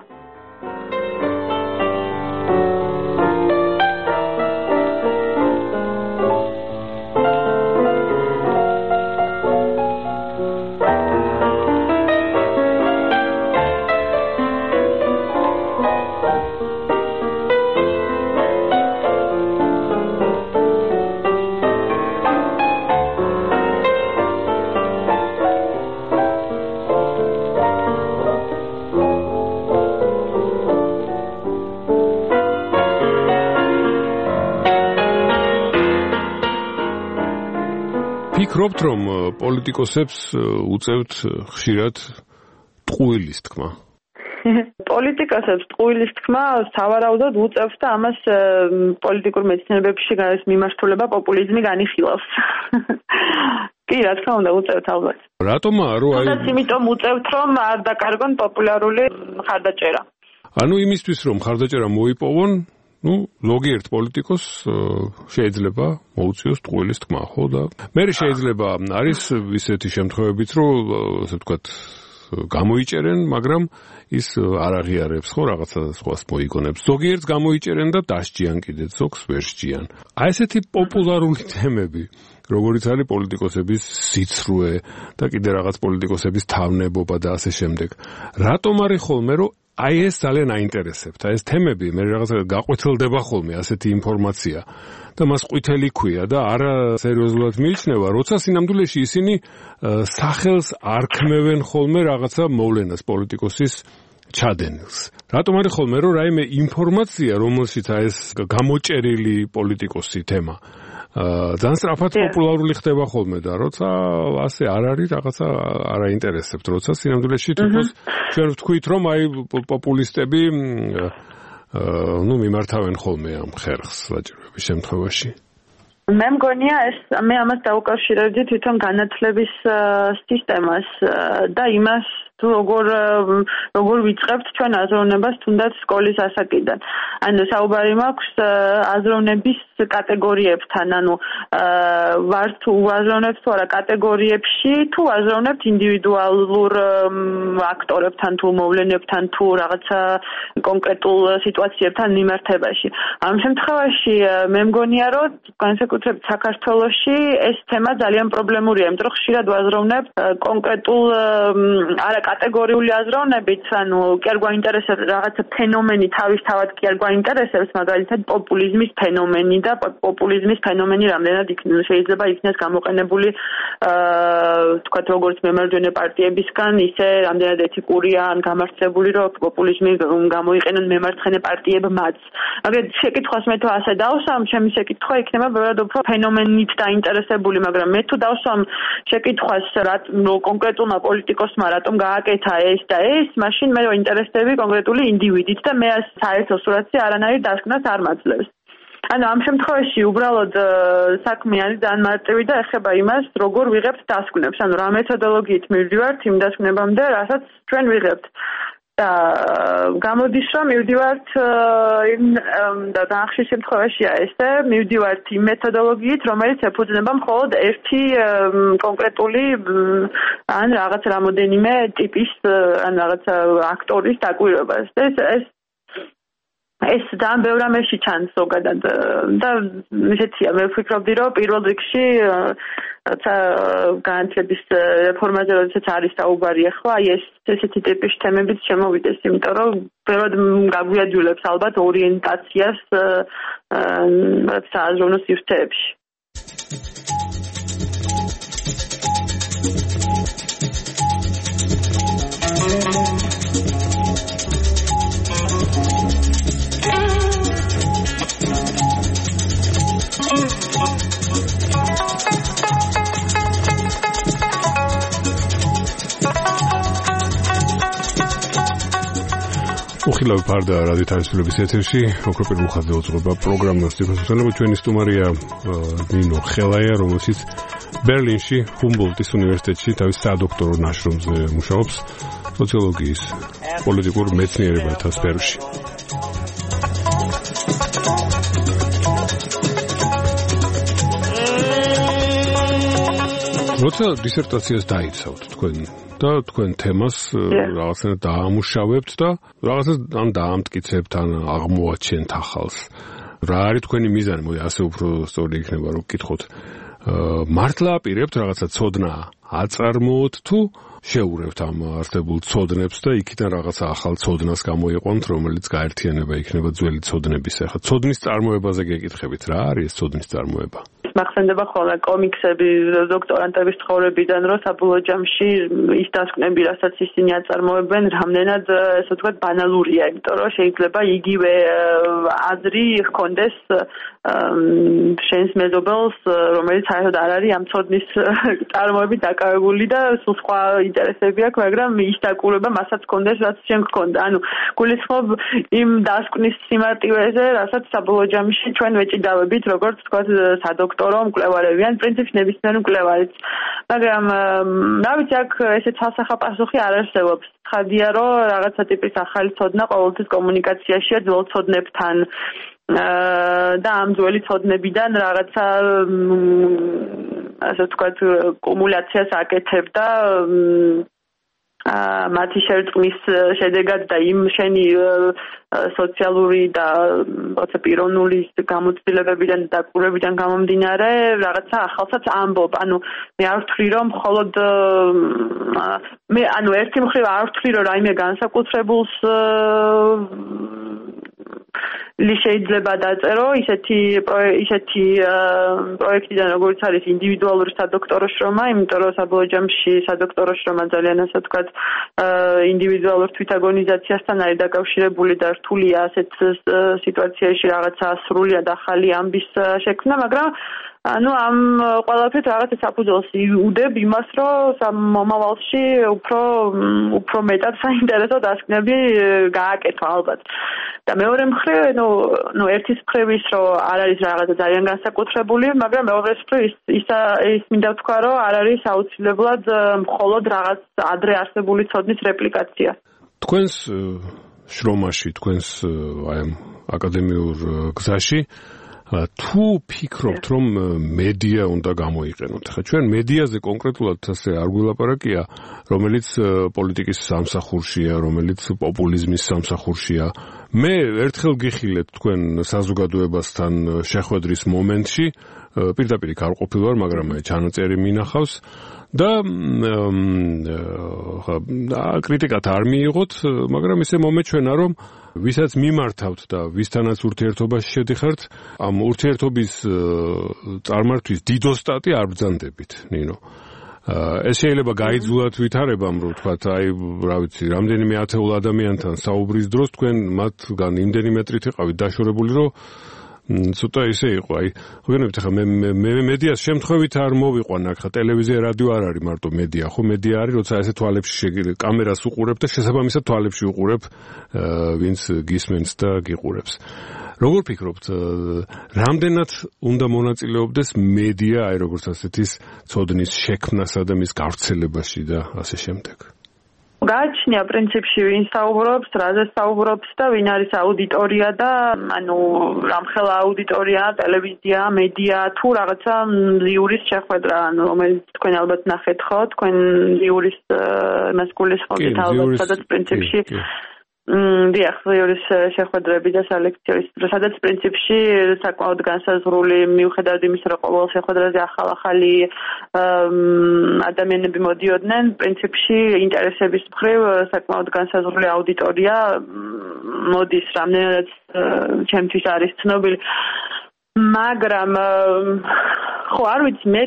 ფიქრობთ, რომ პოლიტიკოსებს უწევთ ხშირად ტყუილის თქმა? პოლიტიკოსებს ტყუილის თქმა სავარაუდოდ უწევს და ამას პოლიტიკურ მეცნიერებებში მიმართულება პოპულიზმი განიხილავს. კი, რა თქმა უნდა, უწევთ ალბათ. რატომა რომ თუნდაც იმიტომ უწევთ, რომ არ დაკარგონ პოპულარული ხარდაჭერა. ანუ იმისთვის, რომ ხარდაჭერა მოიპოვონ, ზოგიერთ პოლიტიკოს შეიძლება მოუწიოს ტყუილის თქმა, ხო და მე შეიძლება არის ისეთი შემთხვევებიც, რომ ასე ვთქვათ გამოიჭერენ, მაგრამ ის არ აღიარებს ხო რაღაცა სხვას მოიგონებს. ზოგიერთს გამოიჭერენ და დასჯიან კიდე, ზოგს ვერ სჯიან. აი ესეთი პოპულარული თემები, როგორიც არის პოლიტიკოსების სიცრუე და კიდე რაღაც პოლიტიკოსების თავნებობა და ასე შემდეგ. რატომ არის ხოლმე, რომ აი ეს ძალიან აინტერესებთ. აი ეს თემები მე რაღაცა გაყვითელდება ხოლმე ასეთი ინფორმაცია და მას ყვითელი ქვია და არა სერიოზულად მიიჩნევა, როცა სინამდვილეში ისინი სახელს არ ქმევენ ხოლმე რაღაცა მოვლენას პოლიტიკოსის ჩადენილს. რატომ არის ხოლმე, რომ რაიმე ინფორმაცია, რომელშიც აი ეს გამოჭერილი პოლიტიკოსი თემა ძალიან სწრაფად პოპულარული ხდება ხოლმე და როცა ასე არ არის რაღაცა არ აინტერესებთ, როცა სინამდვილეში თვითონ ჩვენ ვთქვით, რომ აი პოპულისტები მიმართავენ ხოლმე ამ ხერხს საჭიროების შემთხვევაში. მე მგონია მე ამას დაუკავშირებდი თვითონ განათლების სისტემას და იმას როგორ ვიწყებთ ჩვენ აზროვნებას თუნდაც სკოლის ასაკიდან. ანუ საუბარი მაქვს აზროვნების კატეგორიებთან, ანუ ვართ უაზროვნებთ თუ არა კატეგორიებში, თუ აზროვნებთ ინდივიდუალურ აქტორებთან, თუ მოვლენებთან, თუ რაღაცა კონკრეტულ სიტუაციებთან მიმართებაში. ამ შემთხვევაში მე მგონია, რომ განსაკუთრებით საქართველოში ეს თემა ძალიან პრობლემურია, იმიტომ რომ ხშირად ვაზროვნებთ კონკრეტულ არა კატეგორიული აზროვნებით, ანუ კი არ გვაინტერესებს რაღაცა ფენომენი თავისთავად კი არ გვაინტერესებს, მაგალითად პოპულიზმის ფენომენი და პოპულიზმის ფენომენი რამდენად შეიძლება იქნეს გამოყენებული თქვათ როგორც მემარჯვენე პარტიებისგან, ისე რამდენად ეთიკურია ან გამართლებული, რომ პოპულიზმი გამოიყენონ მემარცხენე პარტიებმაც. მაგრამ შეკითხვას მე თუ ასე დავსვამ, ჩემი შეკითხვა იქნება ბევრად უფრო ფენომენით დაინტერესებული, მაგრამ მე თუ დავსვამ შეკითხვას კონკრეტულმა პოლიტიკოსმა რატომ გააკეთა ეს და ეს, მაშინ მე ვინტერესდები კონკრეტული ინდივიდით და მე საერთო სურათზე არანაირ დასკვნას არ მაძლევს. ანუ ამ შემთხვევაში უბრალოდ საქმე არის ძალიან მარტივი და ეხება იმას, როგორ ვიღებთ დასკვნებს, ანუ რა მეთოდოლოგიით მივდივართ იმ დასკვნებამდე, რასაც ჩვენ ვიღებთ. და გამოდის, რომ მივდივართ და ხშირ შემთხვევაშია ესე, მივდივართ იმ მეთოდოლოგიით, რომელიც ეფუძნება მხოლოდ ერთი კონკრეტული ან რაღაც რამოდენიმე ტიპის ან რაღაც აქტორის დაკვირვებას. ეს ეს ძალიან ბევრ რამეში ჩანს ზოგადად და ისეთია მე ვფიქრობდი რომ პირველ რიგში რაცა განათლების რეფორმაზე როდესაც არის საუბარი ახლა აი ესეთი ტიპის თემებიც შემოვიდეს იმიტომ რომ ბევრად გაგვიაძულებს ალბათ ორიენტაციას სააზროვნო სივრცეებში უხილავი ფარდა რადიო თავისუფლების ეთერში ოქროპირულ ხაზზე უძღვება პროგრამას თვითმსახურება ჩვენი სტუმარია ნინო ხელაია რომელშიც ბერლინში ჰუმბოლდტის უნივერსიტეტში თავის სადოქტორო ნაშრომზე მუშაობს სოციოლოგიის პოლიტიკურ მეცნიერებათა სფეროში როცა დისერტაციას დაიცავთ თქვენ და თქვენ თემას რაღაცნაირად დაამუშავებთ და რაღაცას ან დაამტკიცებთ ან აღმოაჩენთ ახალს. რა არის თქვენი მიზანი? მოდი ასე უფრო სწორი იქნება რომ გკითხოთ. მართლა აპირებთ რაღაცა ცოდნა აწარმოოთ თუ შეურევთ ამ არსებულ ცოდნებს და იქიდან რაღაცა ახალ ცოდნას გამოიყვანთ, რომელიც გაერთიანება იქნება ძველი ცოდნების. ახლა ცოდნის წარმოებაზე გეკითხებით, რა არის ეს ცოდნის წარმოება? მახსენდება ხოლმე კომიქსები დოქტორანტების ცხოვრებიდან, რომ საბოლოო ჯამში ის დასკვნები, რასაც ისინი აწარმოებენ, რამდენად ესე ვთქვათ ბანალურია, იმიტომ რომ შეიძლება იგივე აზრი ჰქონდეს შენს მეზობელს, რომელიც საერთოდ არ არის ამ ცოდნის წარმოებით დაკავებული და სულ სხვა ინტერესები აქვს, მაგრამ ის დაკვირვება მასაც ჰქონდეს, რაც შენ გქონდა. ანუ გულისხმობ იმ დასკვნის სიმარტივეზე, რასაც საბოლოო ჯამში ჩვენ ვეჭიდავებით, როგორც ვთქვათ სადოქტორო მკვლევარები ან პრინციპში ნებისმიერ მკვლევარიც. მაგრამ რა ვიცი, აქ ესეც ასახა პასუხი არ არსებობს. ცხადია, რომ რაღაცა ტიპის ახალი ცოდნა ყოველთვის კომუნიკაციაშია ძველ ცოდნებთან. და ამ ძველი ცოდნებიდან რაღაცა ასე ვთქვათ კუმულაციას აკეთებდა მათი შერწყმის შედეგად და იმ შენი სოციალური და როცა პიროვნული გამოცდილებებიდან და დაკვირვებიდან გამომდინარე რაღაცა ახალსაც ამბობ. ანუ მე არ ვთვლი რომ მხოლოდ მე ანუ ერთი მხრივ არ ვთვლი რომ რაიმე განსაკუთრებულს შეიძლება დაწერო ისეთი პროექტიდან როგორც არის ინდივიდუალური სადოქტორო შრომა, იმიტომ რომ საბოლოო ჯამში სადოქტორო შრომა ძალიან ასე ვთქვათ ინდივიდუალურ თვითაგონიზაციასთან არის დაკავშირებული და რთულია ასეთ სიტუაციაში რაღაცა სრულად ახალი ამბის შექმნა, მაგრამ ანუ ამ ყველაფერს რაღაცა საფუძველს უდებ იმას, რომ მომავალში უფრო მეტად საინტერესო დასკვნები გააკეთო ალბათ. და მეორე მხრივ, ნუ ერთის მხრივ ის, რომ არ არის რაღაცა ძალიან განსაკუთრებული, მაგრამ მეორე მხრივ ის მინდა ვთქვა, რომ არ არის აუცილებლად მხოლოდ რაღაც ადრე არსებული ცოდნის რეპლიკაცია. თქვენს შრომაში, თქვენს აი ამ აკადემიურ გზაში თუ ფიქრობთ, რომ მედია უნდა გამოიყენოთ? ხა ჩვენ მედიაზე კონკრეტულად ასე არ გვილაპარაკია, რომელიც პოლიტიკის სამსახურშია, რომელიც პოპულიზმის სამსახურშია. მე ერთხელ გიხილეთ თქვენ საზოგადოებასთან შეხვედრის მომენტში, პირდაპირ არ ყოფილ ვარ, მაგრამ ჩანაწერი მინახავს და კრიტიკათ არ მიიღოთ, მაგრამ ისე მომეჩვენა, რომ ვისაც მიმართავთ და ვისთანაც ურთიერთობაში შედიხართ, ამ ურთიერთობის წარმართვის დიდოსტატი არ ბრძანდებით, ნინო. ეს შეიძლება გაიძულათ ვითარებამ, რომ თქვათ, აი, რა ვიცი, რამდენიმე ათეულ ადამიანთან საუბრის დროს თქვენ მათგან იმდენი მეტრით იყავით დაშორებული, რომ ცოტა ისე იყო, აი, ღვინებით ხა მე მედიას შემთხვევით არ მოვიყვან, ახლა ტელევიზია, რადიო არ არის მარტო მედია, ხო მედია არის, როცა ესე თვალებში კამერას უყურებ და შესაბამისად თვალებში უყურებ, ვინც გისმენს და გიყურებს. როგორ ფიქრობთ, რამდენად უნდა მონაწილეობდეს მედია, აი როგორც ასეთის ცოდნის შექმნასა და მის გავრცელებაში და ასე შემდეგ? გააჩნია პრინციპში ვინ საუბრობს, რაზე საუბრობს და ვინ არის აუდიტორია და ანუ რამხელა აუდიტორია, ტელევიზია, მედია თუ რაღაცა ლიურის შეხვედრა, ანუ რომელიც თქვენ ალბათ ნახეთ ხო, თქვენ ლიურის მასკულის ხოდით ალბათ სადაც პრინციპში დიახ, იურის შეხვედრები და სალექციო, სადაც პრინციპში საკმაოდ განსაზღვრული მიუხედავად იმისა, რომ ყოველ შეხვედრაზე ახალი ადამიანები მოდიოდნენ, პრინციპში ინტერესების მხრივ საკმაოდ განსაზღვრული აუდიტორია მოდის, რამდენადაც ჩემთვის არის ცნობილი. მაგრამ ხო არ ვიცი, მე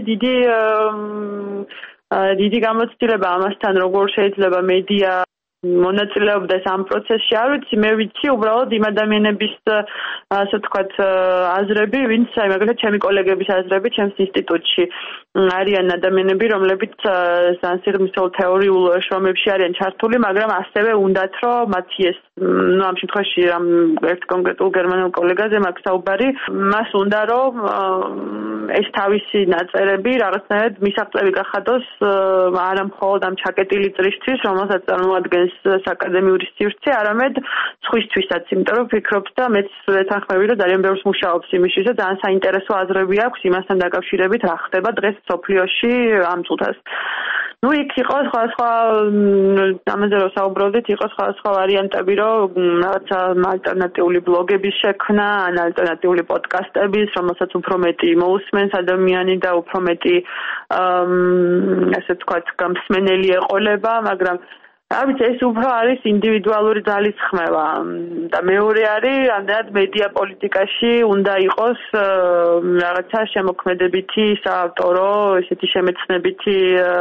დიდი გამოცდილება ამასთან როგორ შეიძლება მედია მონაწილეობდეს ამ პროცესში, არ ვიცი, მე ვიცი უბრალოდ იმ ადამიანების ასე ვთქვათ აზრები, ვინც აი მაგალითად ჩემი კოლეგების აზრები ჩემს ინსტიტუტში არიან ადამიანები, რომლებიც სანსირმისეულ თეორიულ შრომებში არიან ჩართული, მაგრამ ასევე უნდათ რომ მათი ეს ამ შემთხვევაში ერთ კონკრეტულ გერმანულ კოლეგაზე მაქვს საუბარი, მას უნდა რომ ეს თავისი ნაწერები რაღაცნაირად მისაღწევი გახადოს არა მხოლოდ ამ ჩაკეტილი წრისთვის, რომელსაც წარმოადგენს აკადემიური სივრცე, არამედ სხვისთვისაც, იმიტომ რომ ვფიქრობ და მეც ვეთანხმები, რომ ძალიან ბევრს მუშაობს იმისთვის და ძალიან საინტერესო აზრები აქვს იმასთან დაკავშირებით, რა ხდება დღეს სოფლიოში ამ წუთას. ნუ იქ იყო სხვა ამაზე რომ საუბრობდით, იყო სხვა ვარიანტები, რომ რაღაცა ალტერნატიული ბლოგების შექმნა, ან ალტერნატიული პოდკასტების, რომელსაც უფრო მეტი მოусმენს ადამიანი და უფრო მეტი ასე ვთქვათ, გამსმენელი ეყოლება, მაგრამ არ ვიცი, ეს უფრო არის ინდივიდუალური ძალისხმევა და მეორე არის, ამდენად მედია პოლიტიკაში უნდა იყოს რაღაცა შემოქმედებითი, საავტორო, ესეთი შემეცნებითი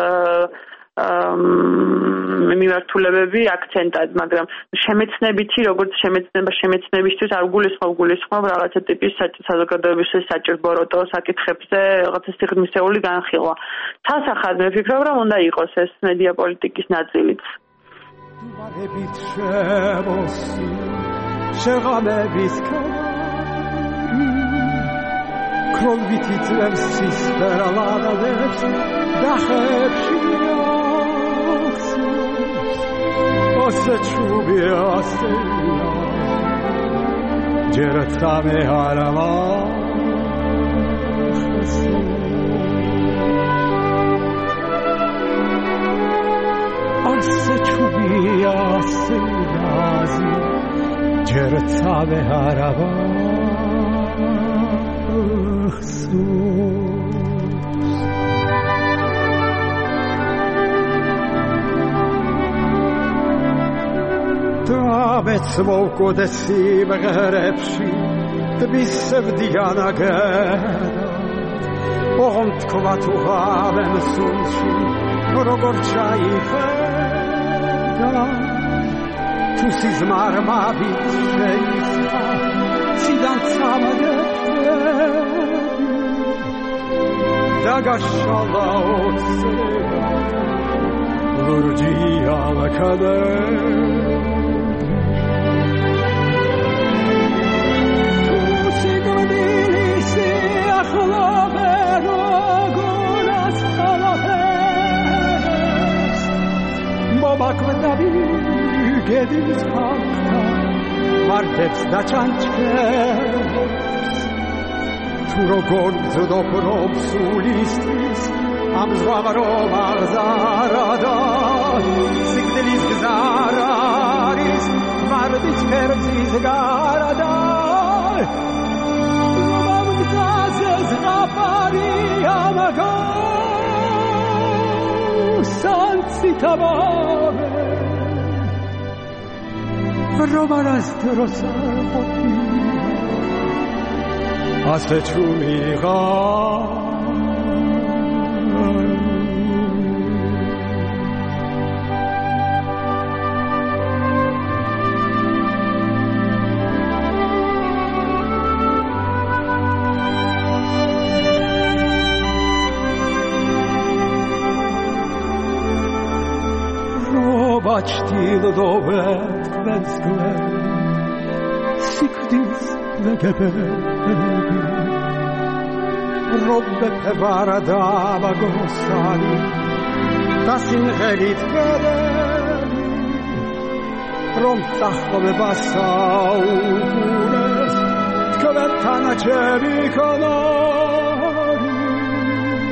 მიმართულებები აქცენტად, მაგრამ შემეცნებითი, როგორც შემეცნებისთვის არ გულისხმობ რაღაცა ტიპის საზოგადოებისთვის საჭირო საკითხებზე რაღაცა სიღრმისეული განხილვა. თასახად მე ვფიქრობ, რომ უნდა იყოს ეს მედია პოლიტიკის ნაწილიც. ვარებით შემოსი შეღამების ქარი ქრონვითი ძლევს სისხლერა ლადადებს დახებში ახსოვს ოსე ჩუბი ასელა ჯერ წამე ჰარამა se čubija se razi, džercave harava Tavec volko desi begrepši, tbisevdiana gera, ohont kvatu haben sunči, rogorčai tu si zmarmavit šeista, si dan camadete, da ga šala od seba, lurđija lakade. Tu si gledili si ahlove rogoras halafes, bobak vdavi Gedis hakta, martets da čančkes, tu rogor zdoprov sulistis, am zvavarom agzarada, sigdelis gzararis, mardis perzis garada, lomam gzazes rapari amago, sanci tabave, Romaras trosaroti Ase čumiga Robačtil dovet Vensgler, sikdis vegebebi, robbe pevaradava gosali, tasin gelit gedebi, romtachove basaules, tkovetana cebi kanari,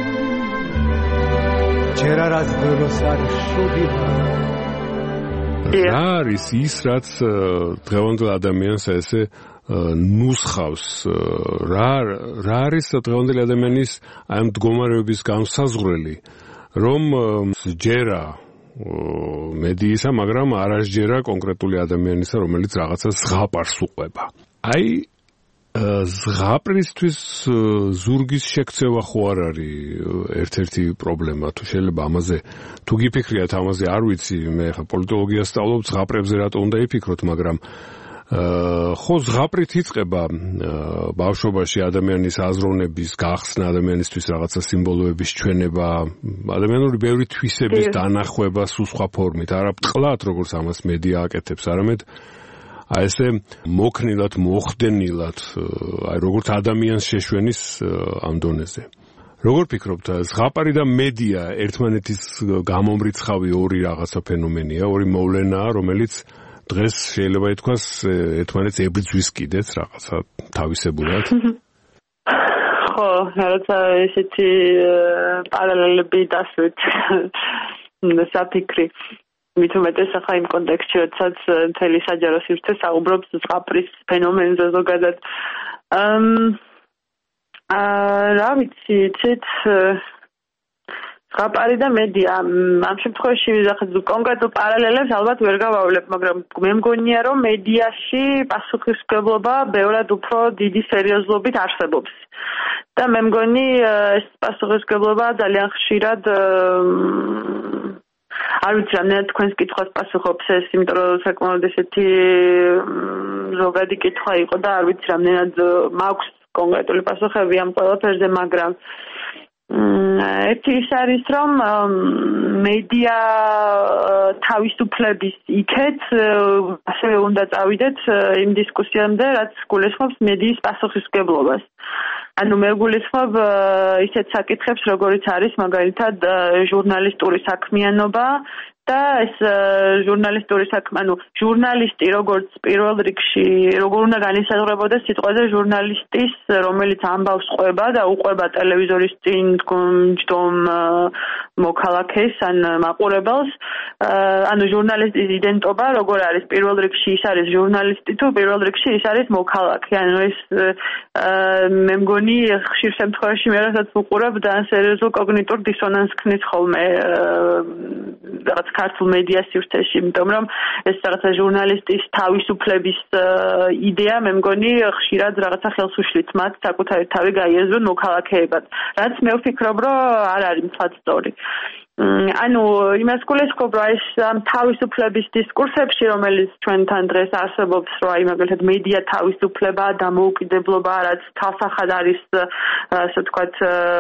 čera razdolo sar šubila, რა არის ის, რაც დღევანდელ ადამიანს ესე ნუსხავს, რა არის დღევანდელი ადამიანის აი ამ მდგომარეობის განსაზღვრელი, რომ ჯერა მედიისა, მაგრამ არასჯერა კონკრეტული ადამიანისა, რომელიც რაღაცა ზღაპარს უყვება. აი ზღაპრისთვის ზურგის შექცევა ხო არ არის ერთ-ერთი პრობლემა, თუ შეიძლება ამაზე თუ გიფიქრიათ ამაზე, არ ვიცი, მე ხა პოლიტოლოგიას სწავლობ, ზღაპრებზე რატო უნდა იფიქროთ, მაგრამ ხო ზღაპრით იწყება ბავშვობაში ადამიანის აზროვნების გახსნა, ადამიანისთვის რაღაცა სიმბოლოების ჩვენება, ადამიანური ბევრი თვისების დანახვება სულ სხვა ფორმით, არა ბრტყლად, როგორც ამას მედია აკეთებს, არამედ აი ესე მოქნილად, მოხდენილად, აი როგორც ადამიანს შეშვენის ამ დონეზე. როგორ ფიქრობთ, ზღაპარი და მედია ერთმანეთის გამომრიცხავი ორი რაღაცა ფენომენია, ორი მოვლენაა, რომელიც დღეს შეიძლება ითქვას ერთმანეთს ებრძვის კიდეც რაღაცა თავისებურად. ხო, რაღაცა ესეთი პარალელები დასვით საფიქრი. მით უმეტეს ახლა იმ კონტექსტში, როდესაც მთელი საჯარო სივრცე საუბრობს ზღაპრის ფენომენზე ზოგადად. რა ვიცი, იცით, ზღაპარი და მედია ამ შემთხვევაში კონკრეტულ პარალელებს ალბათ ვერ გავავლებ, მაგრამ მე მგონია, რომ მედიაში პასუხისმგებლობა ბევრად უფრო დიდი სერიოზულობით არსებობს. და მე მგონი ეს პასუხისმგებლობა ძალიან ხშირად არ ვიცი, რამდენად თქვენს კითხვას პასუხობს ეს, იმიტომ რომ საკმაოდ ესეთი ზოგადი კითხვა იყო და არ ვიცი, რამდენად მაქვს კონკრეტული პასუხები ამ ყველაფერზე, მაგრამ ერთი ის არის, რომ მედია თავისუფლების იქეთ ასევე უნდა წავიდეთ იმ დისკუსიამდე, რაც გულისხმობს მედიის პასუხისმგებლობას. ანუ მე გულისხმობ ისეთ საკითხებს, როგორიც არის მაგალითად ჟურნალისტური საქმიანობა და ეს ჟურნალისტური საქმე, ანუ ჟურნალისტი როგორც პირველ რიგში, როგორ უნდა განისაზღვრებოდეს სიტყვაზე ჟურნალისტის, რომელიც ამბავს ყვება და უყვება ტელევიზორის წინ ჯდომ მოქალაქეს ან მაყურებელს, ანუ ჟურნალისტის იდენტობა როგორ არის პირველ რიგში ის არის ჟურნალისტი თუ პირველ რიგში ის არის მოქალაქე, ანუ ეს მე მგონი ხშირ შემთხვევაში მე რასაც ვუყურებ და სერიოზულ კოგნიტურ დისონანსს ქმნის ხოლმე რაღაც ქართულ მედია სივრცეში, იმიტომ რომ ეს რაღაცა ჟურნალისტის თავისუფლების იდეა მე მგონი ხშირად რაღაცა ხელს უშლით მათ საკუთარი თავი გაიაზრონ მოქალაქეებად, რაც მე ვფიქრობ, რომ არ არის მსხვერპლი. ანუ იმას გულისხმობ, რომ ეს თავისუფლების დისკურსებში, რომელიც ჩვენთან დღეს არსებობს, რომ აი მაგალითად მედია თავისუფლება, დამოუკიდებლობა, რაც თავსახად არის, ასე ვთქვათ,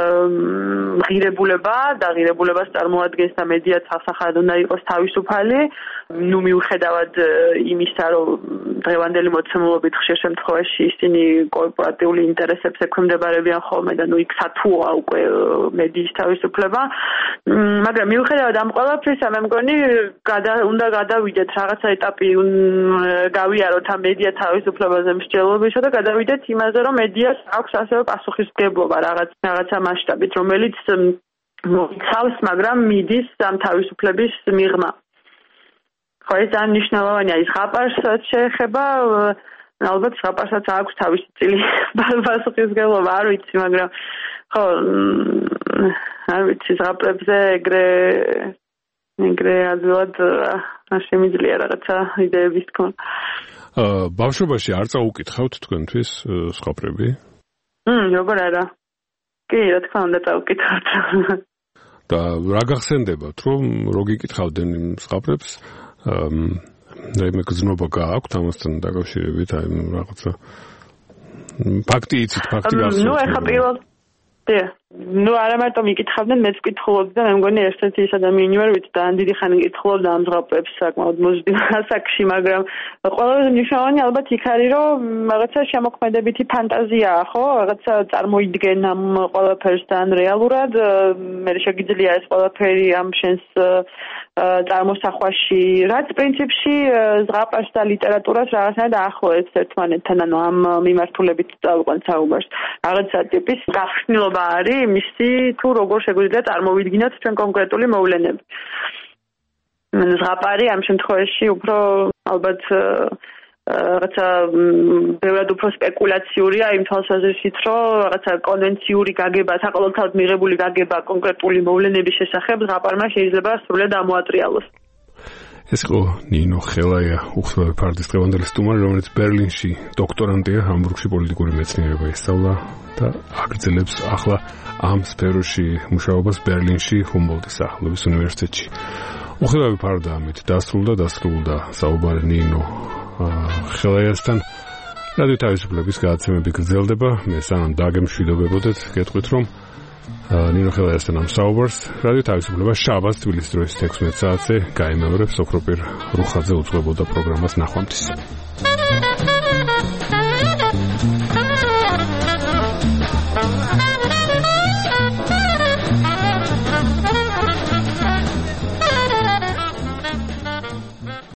ღირებულება და ღირებულებას წარმოადგენს და მედია თავსახად უნდა იყოს თავისუფალი. ნუ მიუხედავად იმისა, რომ დღევანდელი მოცემულობით ხშირ შემთხვევაში ისინი კორპორატიული ინტერესებს ექვემდებარებიან ხოლმე და ნუ იქ სათუოა უკვე მედიის თავისუფლება. მაგრამ მიუხედავად ამ ყველაფრისა, მე მგონი უნდა გადავიდეთ რაღაცა ეტაპი, გავიაროთ ამ მედია თავისუფლებაზე მსჯელობისა და გადავიდეთ იმაზე, რომ მედიას აქვს ასევე პასუხისმგებლობა რაღაცა მასშტაბით, რომელიც მოიცავს, მაგრამ მიდის ამ თავისუფლების მიღმა. ხო, ეს ძალიან მნიშვნელოვანია, ის ზღაპარსაც შეეხება, ალბათ ზღაპარსაც აქვს თავისი წილი პასუხისმგებლობა, არ ვიცი, მაგრამ ხო, არ ვიცი, ზღაპრებზე ეგრე ადვილად არ შემიძლია რაღაცა იდეების თქმა. ბავშვობაში არ წაუკითხავთ თქვენთვის ზღაპრები? როგორ არა. კი, რა თქმა უნდა წაუკითხავთ. და რა გახსენდებათ, რომ რო გიკითხავდნენ იმ ზღაპრებს, რაიმე გზნობა გააქვთ ამასთან დაკავშირებით, აი რაღაცა ფაქტი იცით, ფაქტი გახსოვთ? ნუ ახლა პირველ ნუ არა მარტო მიკითხავდნენ, მეც ვკითხულობდი და მე მგონი ერთ-ერთი ის ადამიანი ვარ, ვინც ძალიან დიდი ხანი მკითხულობდა ამ ზღაპრებს საკმაოდ მოზრდილ ასაკში, მაგრამ ყველაზე მნიშვნელოვანი ალბათ იქ არის, რომ რაღაცა შემოქმედებითი ფანტაზიაა, ხო? რაღაცა წარმოიდგენ ამ ყველაფერს ძალიან რეალურად, მე შეგიძლია ეს ყველაფერი ამ შენს წარმოსახვაში, რაც პრინციპში ზღაპარს და ლიტერატურას რაღაცნაირად ახლოვებს ერთმანეთთან, ანუ ამ მიმართულებით წავიყვან საუბარს. რაღაცა ტიპის გახსნილობა არის მისი თუ როგორ შეგვიძლია წარმოვიდგინოთ ჩვენ კონკრეტული მოვლენები. ზღაპარი ამ შემთხვევაში უფრო ალბათ რაღაცა ბევრად უფრო სპეკულაციურია იმ თვალსაზრისით, რომ რაღაცა კონვენციური გაგება, საყოველთაოდ მიღებული გაგება კონკრეტული მოვლენების შესახებ ზღაპარმა შეიძლება სრულად ამოატრიალოს. ეს იყო ნინო ხელაია, უხსოვარი ფარდის დღევანდელი სტუმარი, რომელიც ბერლინში დოქტორანტია, ჰამბურგში პოლიტიკური მეცნიერება ისწავლა და აგრძელებს ახლა ამ სფეროში მუშაობას ბერლინში ჰუმბოლდტის სახელობის უნივერსიტეტში. უხსოვარი ფარდა ამით დასრულდა საუბარი ნინო ხელაიასთან. რადიო თავისუფლების გადაცემები გრძელდება. მე სანამ დაგემშვიდობებოდეთ, გეტყვით რომ ნინო ხელაიასთან ამ საუბარს რადიო თავისუფლება შაბათს თბილისის დროის 16 საათზე გაიმეორებს. ოქროპირ რუხაძე უძღვებოდა პროგრამას ნახვამდის.